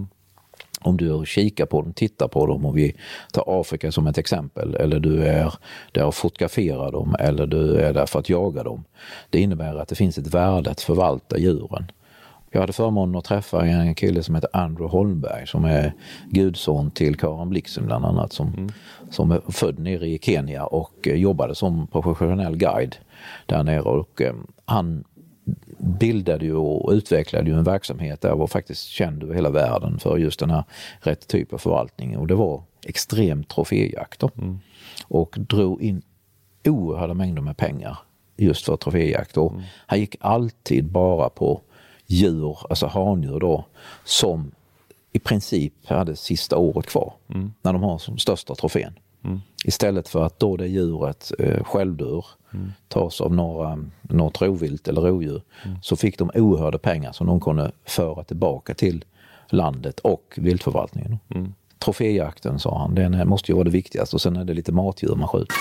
Om du kikar på dem, tittar på dem, och vi tar Afrika som ett exempel, eller du är där och fotograferar dem, eller du är där för att jaga dem. Det innebär att det finns ett värde att förvalta djuren. Jag hade förmånen att träffa en kille som heter Andrew Holmberg, som är gudson till Karen Blixen bland annat, som är född nere i Kenya och jobbade som professionell guide där nere. Och han bildade ju och utvecklade ju en verksamhet där var faktiskt känd över hela världen för just den här rätt typ av förvaltning. Och det var extremt troféjakt då. Och drog in oerhörda mängder med pengar just för troféjakt. Och han gick alltid bara på djur, alltså handjur då, som i princip hade sista året kvar när de har som största trofén. Istället för att då det djuret självdör tas av något rovvilt eller rovdjur, så fick de oerhörda pengar som de kunde föra tillbaka till landet och viltförvaltningen. Troféjakten, sa han, den måste ju vara det viktigaste, och sen är det lite matdjur man skjuter.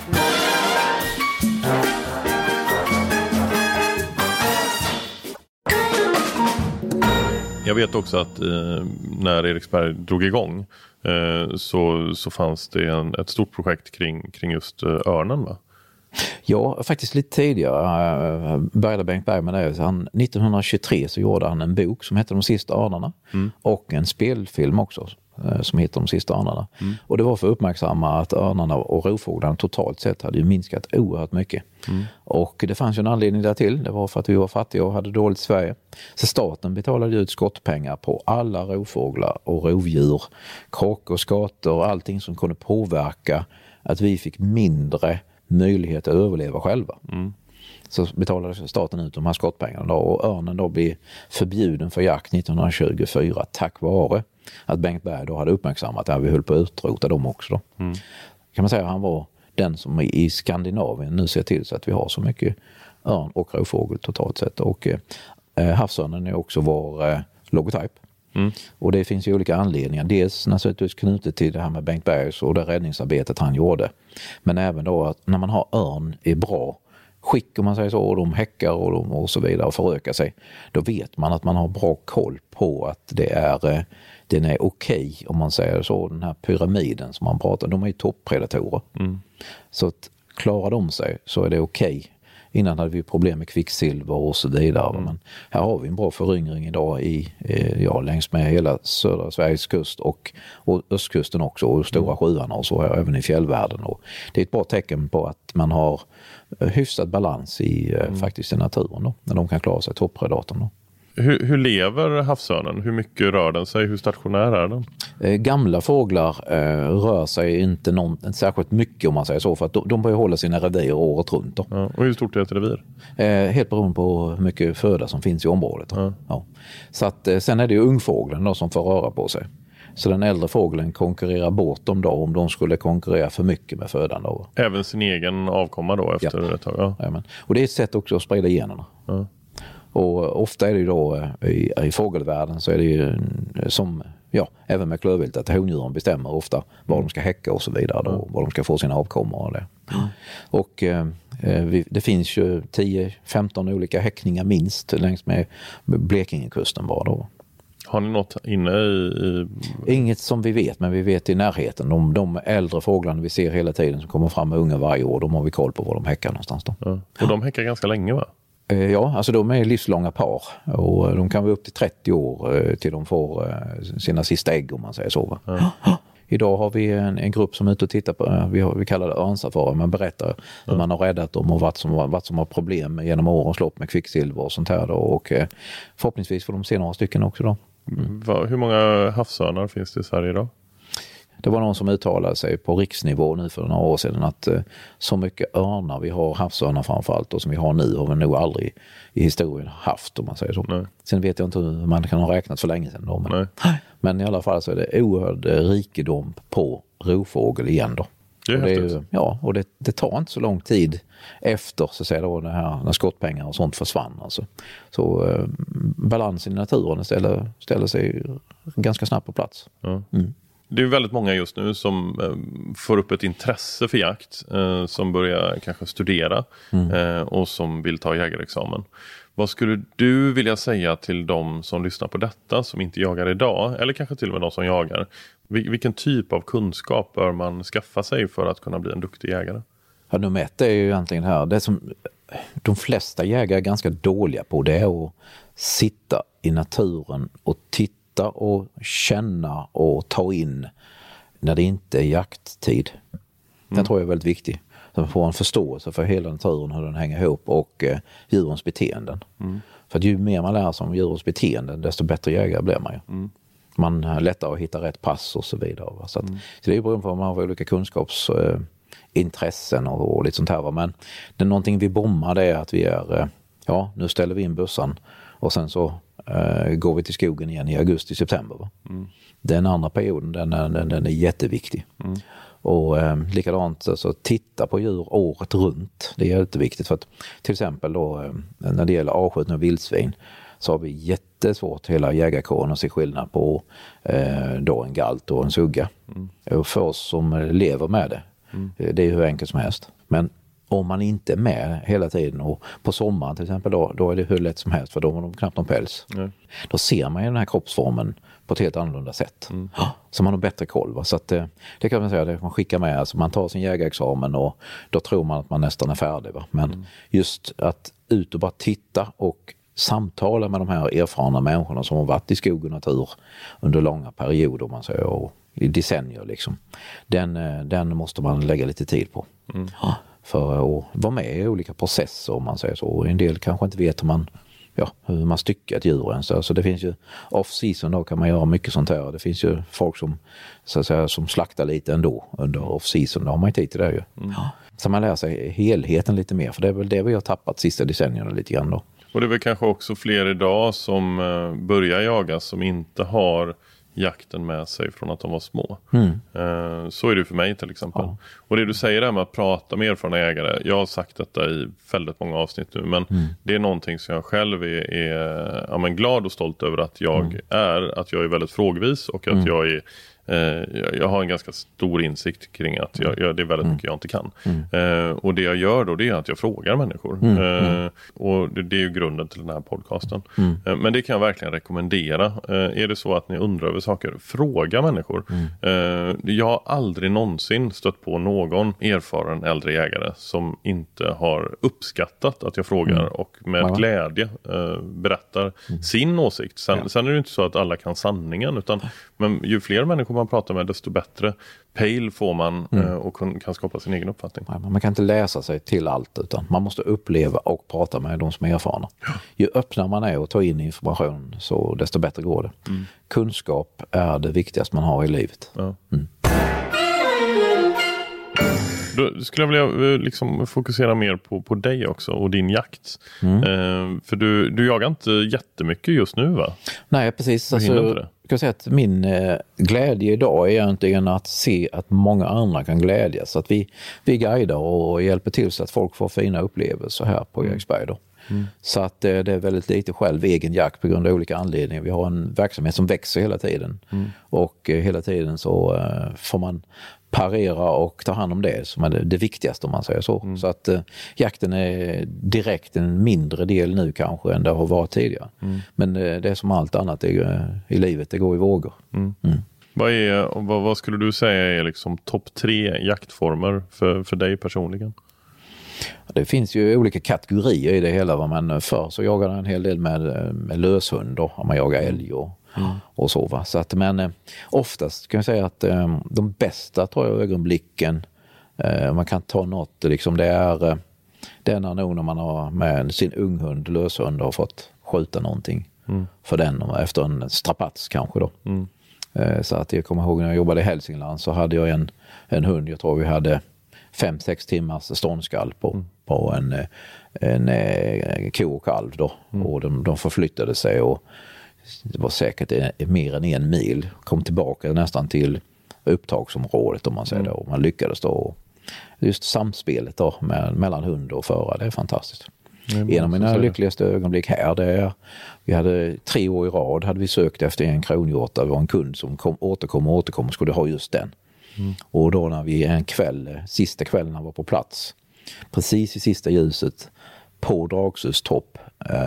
Jag vet också att när Eriksberg drog igång så fanns det ett stort projekt kring just örnen, va? Ja, faktiskt lite tidigare började Bengt Berg med det. 1923 så gjorde han en bok som heter De sista örnarna och en spelfilm också som heter De sista örnarna. Och det var för att uppmärksamma att örnarna och rovfåglarna totalt sett hade ju minskat oerhört mycket. Och det fanns ju en anledning där till. Det var för att vi var fattiga och hade dåligt i Sverige. Så staten betalade ut skottpengar på alla rovfåglar och rovdjur, kråkor, skator och allting som kunde påverka att vi fick mindre möjlighet att överleva själva. Så betalade staten ut de här skottpengarna då, och örnen då blev förbjuden för jakt 1924 tack vare att Bengt Berg då hade uppmärksammat att vi höll på att utrota dem också då. Kan man säga att han var den som i Skandinavien nu ser till så att vi har så mycket örn och rovfågel totalt sett. Och havsörnen är också vår logotyp. Och det finns ju olika anledningar. Dels naturligtvis knutet till det här med Bengt Bergs och det räddningsarbetet han gjorde. Men även då att när man har örn i bra skick, om man säger så, och de häckar och så vidare och förökar sig, då vet man att man har bra koll på att den är okej, om man säger så. Den här pyramiden som man pratar, de är ju toppredatorer. Så att klarar de sig så är det okej. Innan hade vi problem med kvicksilver och så vidare. Men här har vi en bra föryngring idag längs med hela södra Sveriges kust och östkusten också, och stora sjöarna och så här, även i fjällvärlden. Och det är ett bra tecken på att man har hyfsad balans faktiskt i naturen då, när de kan klara sig toppredatorn då. Hur lever havsörnen? Hur mycket rör den sig? Hur stationär är den? Gamla fåglar rör sig inte särskilt mycket, om man säger så, för att de börjar hålla sina revir året runt då. Ja, och hur stort är ett revir? Helt beroende på hur mycket föda som finns i området då. Ja. Så att, sen är det ju ungfågeln då som får röra på sig. Så den äldre fågeln konkurrerar bort dem då, om de skulle konkurrera för mycket med födan då. Även sin egen avkomma då efter ett tag? Ja. Och det är ett sätt också att sprida generna. Ja. Och ofta är det ju då i fågelvärlden så är det ju som, även med klövvilt, att hondjuren bestämmer ofta var de ska häcka och så vidare då, var de ska få sina avkommor och det. Och det finns ju 10-15 olika häckningar minst längs med Blekingekusten bara då. Har ni något inne i... Inget som vi vet, men vi vet i närheten. De äldre fåglarna vi ser hela tiden som kommer fram med unga varje år, de har vi koll på var de häckar någonstans då. Ja. Och de häckar ganska länge, va? Ja, alltså de är livslånga par och de kan vara upp till 30 år till de får sina sista ägg, om man säger så. Va? Ja. Idag har vi en grupp som är ute och tittar på, vi kallar det örnsafari, man berättar hur man har räddat dem och vad som har problem genom årens lopp med kvicksilver och sånt här då, och förhoppningsvis får de se några stycken också då. Hur många havsörnar finns det i Sverige idag? Det var någon som uttalade sig på riksnivå nu för några år sedan att så mycket örnar vi har, havsörnar framförallt, och som vi har nu har vi nog aldrig i historien haft, om man säger så. Nej. Sen vet jag inte hur man kan ha räknat för länge sedan då. Men i alla fall så är det oerhörd rikedom på rovfågel igen då. Och det tar inte så lång tid efter, så att säga då, när skottpengar och sånt försvann alltså. Så balansen i naturen ställer sig ganska snabbt på plats. Ja. Det är väldigt många just nu som får upp ett intresse för jakt, som börjar kanske studera och som vill ta jägarexamen. Vad skulle du vilja säga till de som lyssnar på detta, som inte jagar idag, eller kanske till och med de som jagar? Vilken typ av kunskap bör man skaffa sig för att kunna bli en duktig jägare? Ja, nummer ett är ju egentligen här, det som de flesta jägare är ganska dåliga på, det är att sitta i naturen och titta och känna och ta in när det inte är jakttid. Den tror jag är väldigt viktig. Så man får en förståelse för hela naturen, hur den hänger ihop, och djurens beteenden. För att ju mer man lär sig om djurens beteenden, desto bättre jägare blir man ju. Man har lättare att hitta rätt pass och så vidare. Så det är ju beroende på att man har olika kunskapsintressen och lite sånt här. Men det är någonting vi bommar, det är att vi är, nu ställer vi in bussen och sen så går vi till skogen igen i augusti-september. Va? Den andra perioden, den är jätteviktig. Och likadant, alltså, titta på djur året runt. Det är jätteviktigt, för att till exempel då, när det gäller avskjutning och vildsvin, så har vi jättesvårt hela jägarkåren att se skillnad på då en galt och en sugga. Och för oss som lever med det, det är hur enkelt som helst. Men om man inte är med hela tiden, och på sommaren till exempel, då är det hur lätt som helst, för då har de knappt någon päls. Då ser man ju den här kroppsformen på ett helt annorlunda sätt. Så man har bättre koll. Va? Så att, det kan man säga, det man skickar med. Alltså man tar sin jägarexamen och då tror man att man nästan är färdig. Va? Men just att ut och bara titta och samtala med de här erfarna människorna som har varit i skog och natur under långa perioder, man säger, och i decennier liksom. Den måste man lägga lite tid på. För att vara med i olika processer, om man säger så. En del kanske inte vet hur man styckar ett djur ens. Så det finns ju off-season, då kan man göra mycket sånt här. Det finns ju folk som, så att säga, som slaktar lite ändå under off-season. Då har man ju tid till det ju. Så man lär sig helheten lite mer, för det är väl det vi har tappat sista decennierna lite grann då. Och det är väl kanske också fler idag som börjar jaga som inte har jakten med sig från att de var små. Så är det för mig till exempel. Ja. Och det du säger där med att prata med erfarna ägare, jag har sagt detta i väldigt många avsnitt nu, men det är någonting som jag själv är glad och stolt över att jag är. Att jag är väldigt frågvis och att jag har en ganska stor insikt kring att det är väldigt mycket jag inte kan. Och det jag gör då, det är att jag frågar människor. Och det är ju grunden till den här podcasten. Men det kan jag verkligen rekommendera. Är det så att ni undrar över saker, fråga människor. Jag har aldrig någonsin stött på någon erfaren äldre jägare som inte har uppskattat att jag frågar och med glädje berättar sin åsikt. Sen är det inte så att alla kan sanningen, men ju fler människor man pratar med, desto bättre pejl får man och kan skapa sin egen uppfattning. Man kan inte läsa sig till allt, utan man måste uppleva och prata med de som är erfarna. Ju öppnare man är och tar in information, så desto bättre går det. Kunskap är det viktigaste man har i livet. Då skulle jag vilja fokusera mer på dig också och din jakt. För du jagar inte jättemycket just nu, va? Nej, precis. Jag kan säga att min glädje idag är egentligen att se att många andra kan glädjas. Att vi guidar och hjälper till så att folk får fina upplevelser här på Eriksberg då. Så att det är väldigt lite själv egen jakt på grund av olika anledningar. Vi har en verksamhet som växer hela tiden. Och hela tiden så får man parera och ta hand om det som är det viktigaste, om man säger så. Så att jakten är direkt en mindre del nu kanske än det har varit tidigare. Men det är som allt annat i livet, det går i vågor. Vad skulle du säga är topp 3 jaktformer för dig personligen? Det finns ju olika kategorier i det hela. Men förr så jagade jag en hel del med löshund då, om man jagar älg och så. Va? Så att, men oftast kan jag säga att de bästa tror jag ögonblicken, man kan ta något, det är denna nog när man har med sin unghund, löshund, och fått skjuta någonting för den efter en strapats kanske då. Så att jag kommer ihåg när jag jobbade i Hälsingland, så hade jag en hund, jag tror vi hade 5-6 timmars ståndskall på en ko och kalv då. Och de förflyttade sig, och det var säkert mer än 1 mil. Kom tillbaka nästan till upptagsområdet, om man säger det. Och man lyckades då. Just samspelet då mellan hund och förare, det är fantastiskt. En av mina lyckligaste ögonblick här, vi hade 3 år i rad hade vi sökt efter en kronhjort. Det var en kund som återkom och skulle ha just den. Och då när vi sista kvällen var på plats, precis i sista ljuset på Dragsus topp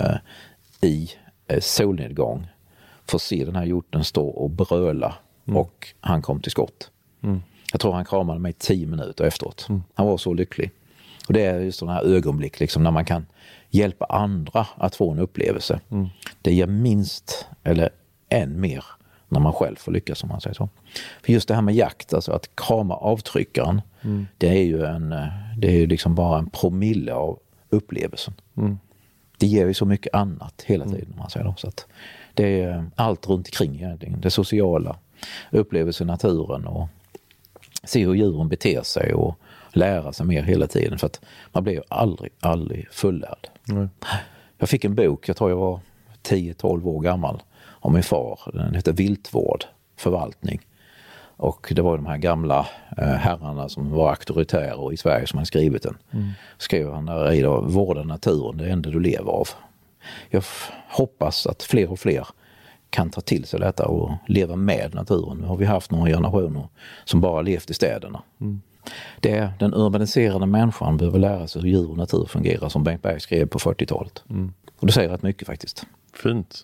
i solnedgång, får se den här hjorten stå och bröla och han kom till skott. Jag tror han kramade mig 10 minuter efteråt. Han var så lycklig. Och det är just sådana här ögonblick när man kan hjälpa andra att få en upplevelse. Det ger minst eller än mer när man själv får lyckas, som man säger så. För just det här med jakt, alltså att krama avtryckaren, det är ju bara en promille av upplevelsen. Det ger ju så mycket annat hela tiden, man säger då. Så att det är allt runt omkring egentligen. Det sociala, upplevelsen i naturen och se hur djuren beter sig och lära sig mer hela tiden, för att man blir ju aldrig fullärd. Jag fick en bok, jag tror jag var 10-12 år gammal, av min far. Den heter Viltvård, förvaltning. Och det var de här gamla herrarna som var auktoritära i Sverige som hade skrivit den. Skrev han där i då: vårda naturen, det enda du lever av. Jag hoppas att fler och fler kan ta till sig detta och leva med naturen. Nu har vi haft några generationer som bara levt i städerna. Det är den urbaniserade människan behöver lära sig hur djur och natur fungerar, som Bengt Berg skrev på 40-talet. Och det säger rätt mycket faktiskt. Fint.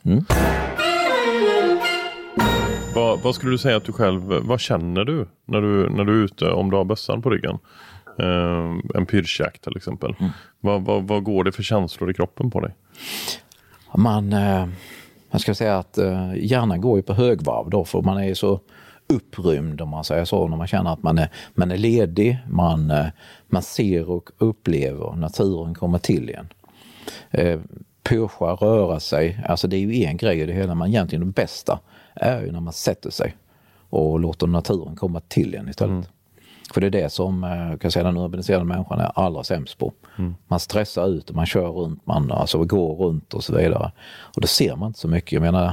Vad skulle du säga att du själv, vad känner du när du är ute, om du har bössan på ryggen? En pyrschjakt till exempel. Vad går det för känslor i kroppen på dig? Man ska säga att hjärnan går ju på högvarv då, för man är så upprymd, om man säger så, när man känner att man är ledig, man ser och upplever naturen komma till igen. Pyrscha, röra sig, alltså det är ju en grej i det hela, men egentligen det bästa är ju när man sätter sig och låter naturen komma till en istället. För det är det som kan säga den urbaniserade människan är allra sämst på. Man stressar ut och man kör runt, man går runt och så vidare. Och då ser man inte så mycket. Jag menar,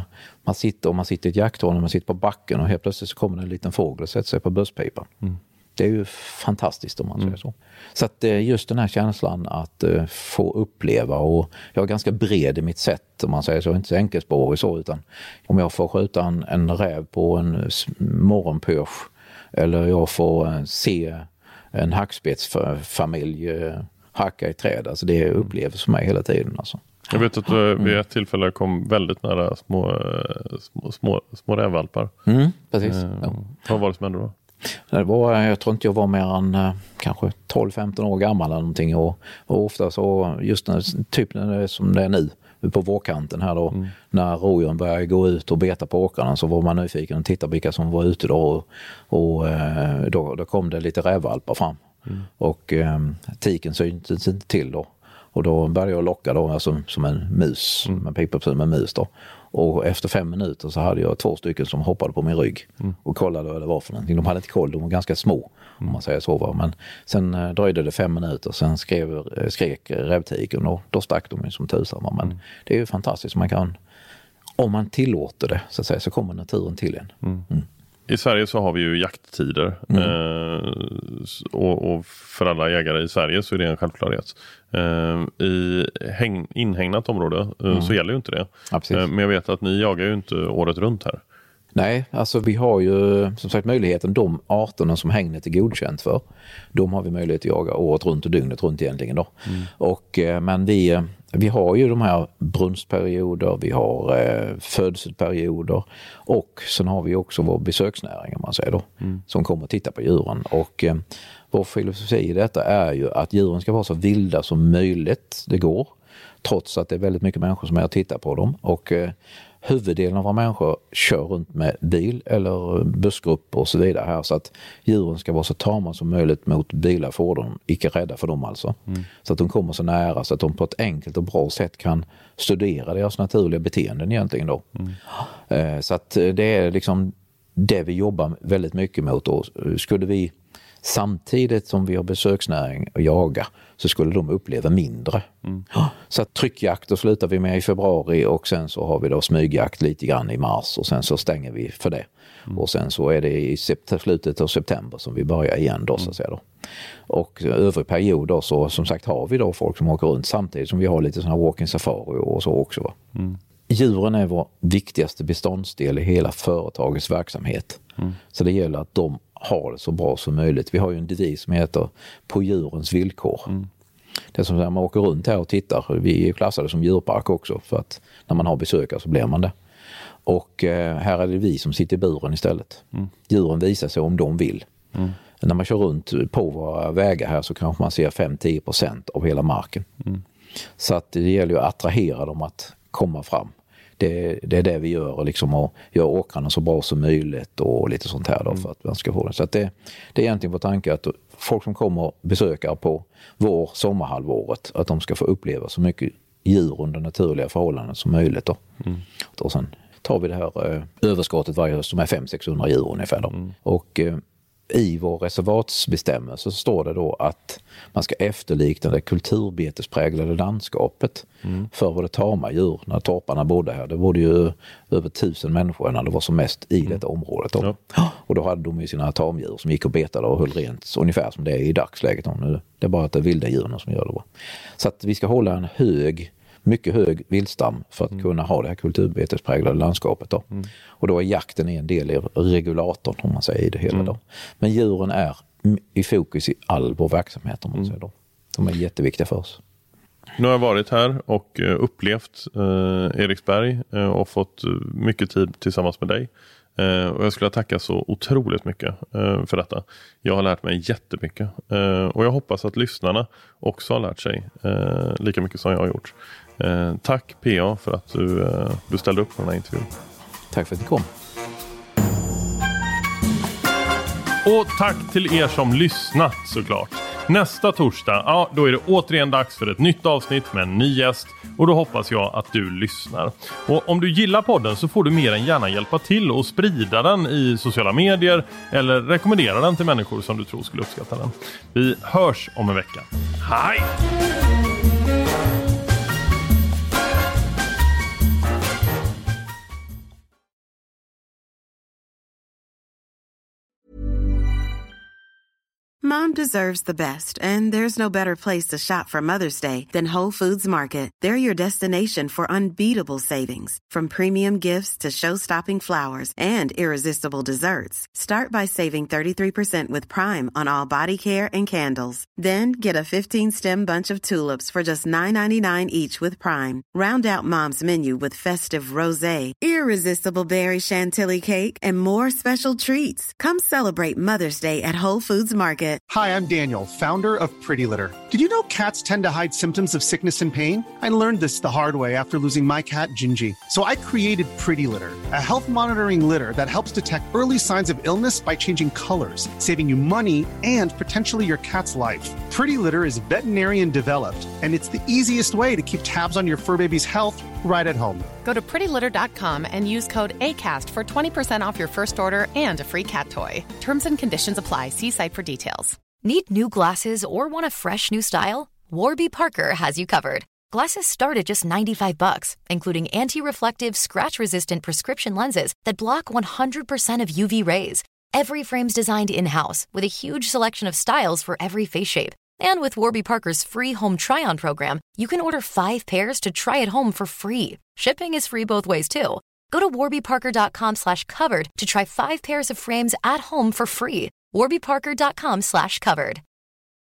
man sitter i ett jakttorn och man sitter på backen och helt plötsligt så kommer en liten fågel och sätter sig på busspipan. Det är ju fantastiskt om man säger så. Så att just den här känslan att få uppleva, och jag är ganska bred i mitt sätt om man säger så, inte så enkelspårig så, utan om jag får skjuta en räv på en morgonpörs eller jag får se en hackspetsfamilj hacka i träd, alltså det upplevs för mig hela tiden alltså. Jag vet att du vid ett tillfälle kom väldigt nära små rävvalpar. Precis. Vad var det som hände då? Jag tror inte jag var mer än kanske 12-15 år gammal eller någonting, och ofta så just typ som det är nu på vårkanten här då, när rådjuren börjar gå ut och beta på åkrarna, så var man nyfiken och titta vilka som var ute då, och då kom det lite rävvalpar fram och tiken syntes inte till då, och då började jag locka då, alltså, som en mus, man pipar på som en mus då. Och efter 5 minuter så hade jag 2 stycken som hoppade på min rygg och kollade vad det var för någonting. De hade inte koll, de var ganska små om man säger så. Men sen dröjde det 5 minuter, sen skrek rävtiken och då stack de som tusan. Men det är ju fantastiskt, man kan, om man tillåter det så att säga, så kommer naturen till en. I Sverige så har vi ju jakttider och för alla jägare i Sverige så är det en självklarhet. I inhägnat område så gäller ju inte det. Men jag vet att ni jagar ju inte året runt här. Nej, alltså vi har ju som sagt möjligheten, de arterna som hängnet är godkänt för, de har vi möjlighet att jaga året runt och dygnet runt egentligen då. Men vi har ju de här brunstperioder, vi har födselperioder, och sen har vi också vår besöksnäring om man säger då, som kommer att titta på djuren. Och vår filosofi i detta är ju att djuren ska vara så vilda som möjligt det går, trots att det är väldigt mycket människor som är och tittar på dem. Och huvuddelen av våra människor kör runt med bil eller bussgrupper och så vidare här, så att djuren ska vara så tama som möjligt mot bilar, fordon, icke rädda för dem alltså. Så att de kommer så nära så att de på ett enkelt och bra sätt kan studera deras naturliga beteenden egentligen då. Så att det är liksom det vi jobbar väldigt mycket mot då. Skulle vi samtidigt som vi har besöksnäring och jaga, så skulle de uppleva mindre. Så att tryckjakt slutar vi med i februari, och sen så har vi då smygjakt lite grann i mars, och sen så stänger vi för det. Och sen så är det i slutet av september som vi börjar igen då så att säga då. Och övrig period då, så som sagt har vi då folk som åker runt samtidigt som vi har lite sådana walking safari och så också va. Djuren är vår viktigaste beståndsdel i hela företagets verksamhet. Så det gäller att de har det så bra som möjligt. Vi har ju en devis som heter på djurens villkor. Det är som när man åker runt här och tittar. Vi är klassade som djurpark också, för att när man har besökare så blir man det. Och här är det vi som sitter i buren istället. Djuren visar sig om de vill. När man kör runt på våra vägar här så kanske man ser 5-10% av hela marken. Så att det gäller ju att attrahera dem att komma fram. Det är det vi gör, liksom, och gör åkrarna så bra som möjligt och lite sånt här då, för att man ska få det. Så att det är egentligen vår tanke att folk som kommer besöka på sommarhalvåret, att de ska få uppleva så mycket djur under naturliga förhållanden som möjligt då. Och sen tar vi det här överskottet varje höst som är 500-600 djur ungefär då. Och i vår reservatsbestämmelse så står det då att man ska efterlikna det kulturbetespräglade landskapet för våra tama djur. När torparna bodde här, det bodde ju över 1000 människor när det var som mest i detta området då. Och då hade de ju sina tamdjur som gick och betade och höll rent, ungefär som det är i dagsläget. Det är bara att det är vilda djuren som gör det. Så att vi ska hålla en mycket hög vildstam för att kunna ha det här kulturbetespräglade landskapet då. Och då är jakten en del i regulatorn om man säger i det hela då. Men djuren är i fokus i all vår verksamhet om man säger då. De är jätteviktiga för oss. Nu har jag varit här och upplevt Eriksberg och fått mycket tid tillsammans med dig. Och jag skulle tacka så otroligt mycket för detta. Jag har lärt mig jättemycket. Och jag hoppas att lyssnarna också har lärt sig lika mycket som jag har gjort. Tack PA för att du ställde upp på den här intervjun. Tack för att du kom. Och tack till er som lyssnat såklart. Nästa torsdag, då är det återigen dags för ett nytt avsnitt med en ny gäst. Och då hoppas jag att du lyssnar. Och om du gillar podden så får du mer än gärna hjälpa till och sprida den i sociala medier. Eller rekommendera den till människor som du tror skulle uppskatta den. Vi hörs om en vecka. Hej! Mom deserves the best, and there's no better place to shop for Mother's Day than Whole Foods Market. They're your destination for unbeatable savings, from premium gifts to show-stopping flowers and irresistible desserts. Start by saving 33% with Prime on all body care and candles. Then get a 15-stem bunch of tulips for just $9.99 each with Prime. Round out Mom's menu with festive rosé, irresistible berry chantilly cake, and more special treats. Come celebrate Mother's Day at Whole Foods Market. Hi, I'm Daniel, founder of Pretty Litter. Did you know cats tend to hide symptoms of sickness and pain? I learned this the hard way after losing my cat, Gingy. So I created Pretty Litter, a health monitoring litter that helps detect early signs of illness by changing colors, saving you money and potentially your cat's life. Pretty Litter is veterinarian developed, and it's the easiest way to keep tabs on your fur baby's health right at home. Go to prettylitter.com and use code ACAST for 20% off your first order and a free cat toy. Terms and conditions apply. See site for details. Need new glasses or want a fresh new style? Warby Parker has you covered. Glasses start at just $95, including anti-reflective, scratch-resistant prescription lenses that block 100% of UV rays. Every frame's designed in-house with a huge selection of styles for every face shape. And with Warby Parker's free home try-on program, you can order 5 pairs to try at home for free. Shipping is free both ways, too. Go to warbyparker.com/covered to try 5 pairs of frames at home for free. warbyparker.com/covered.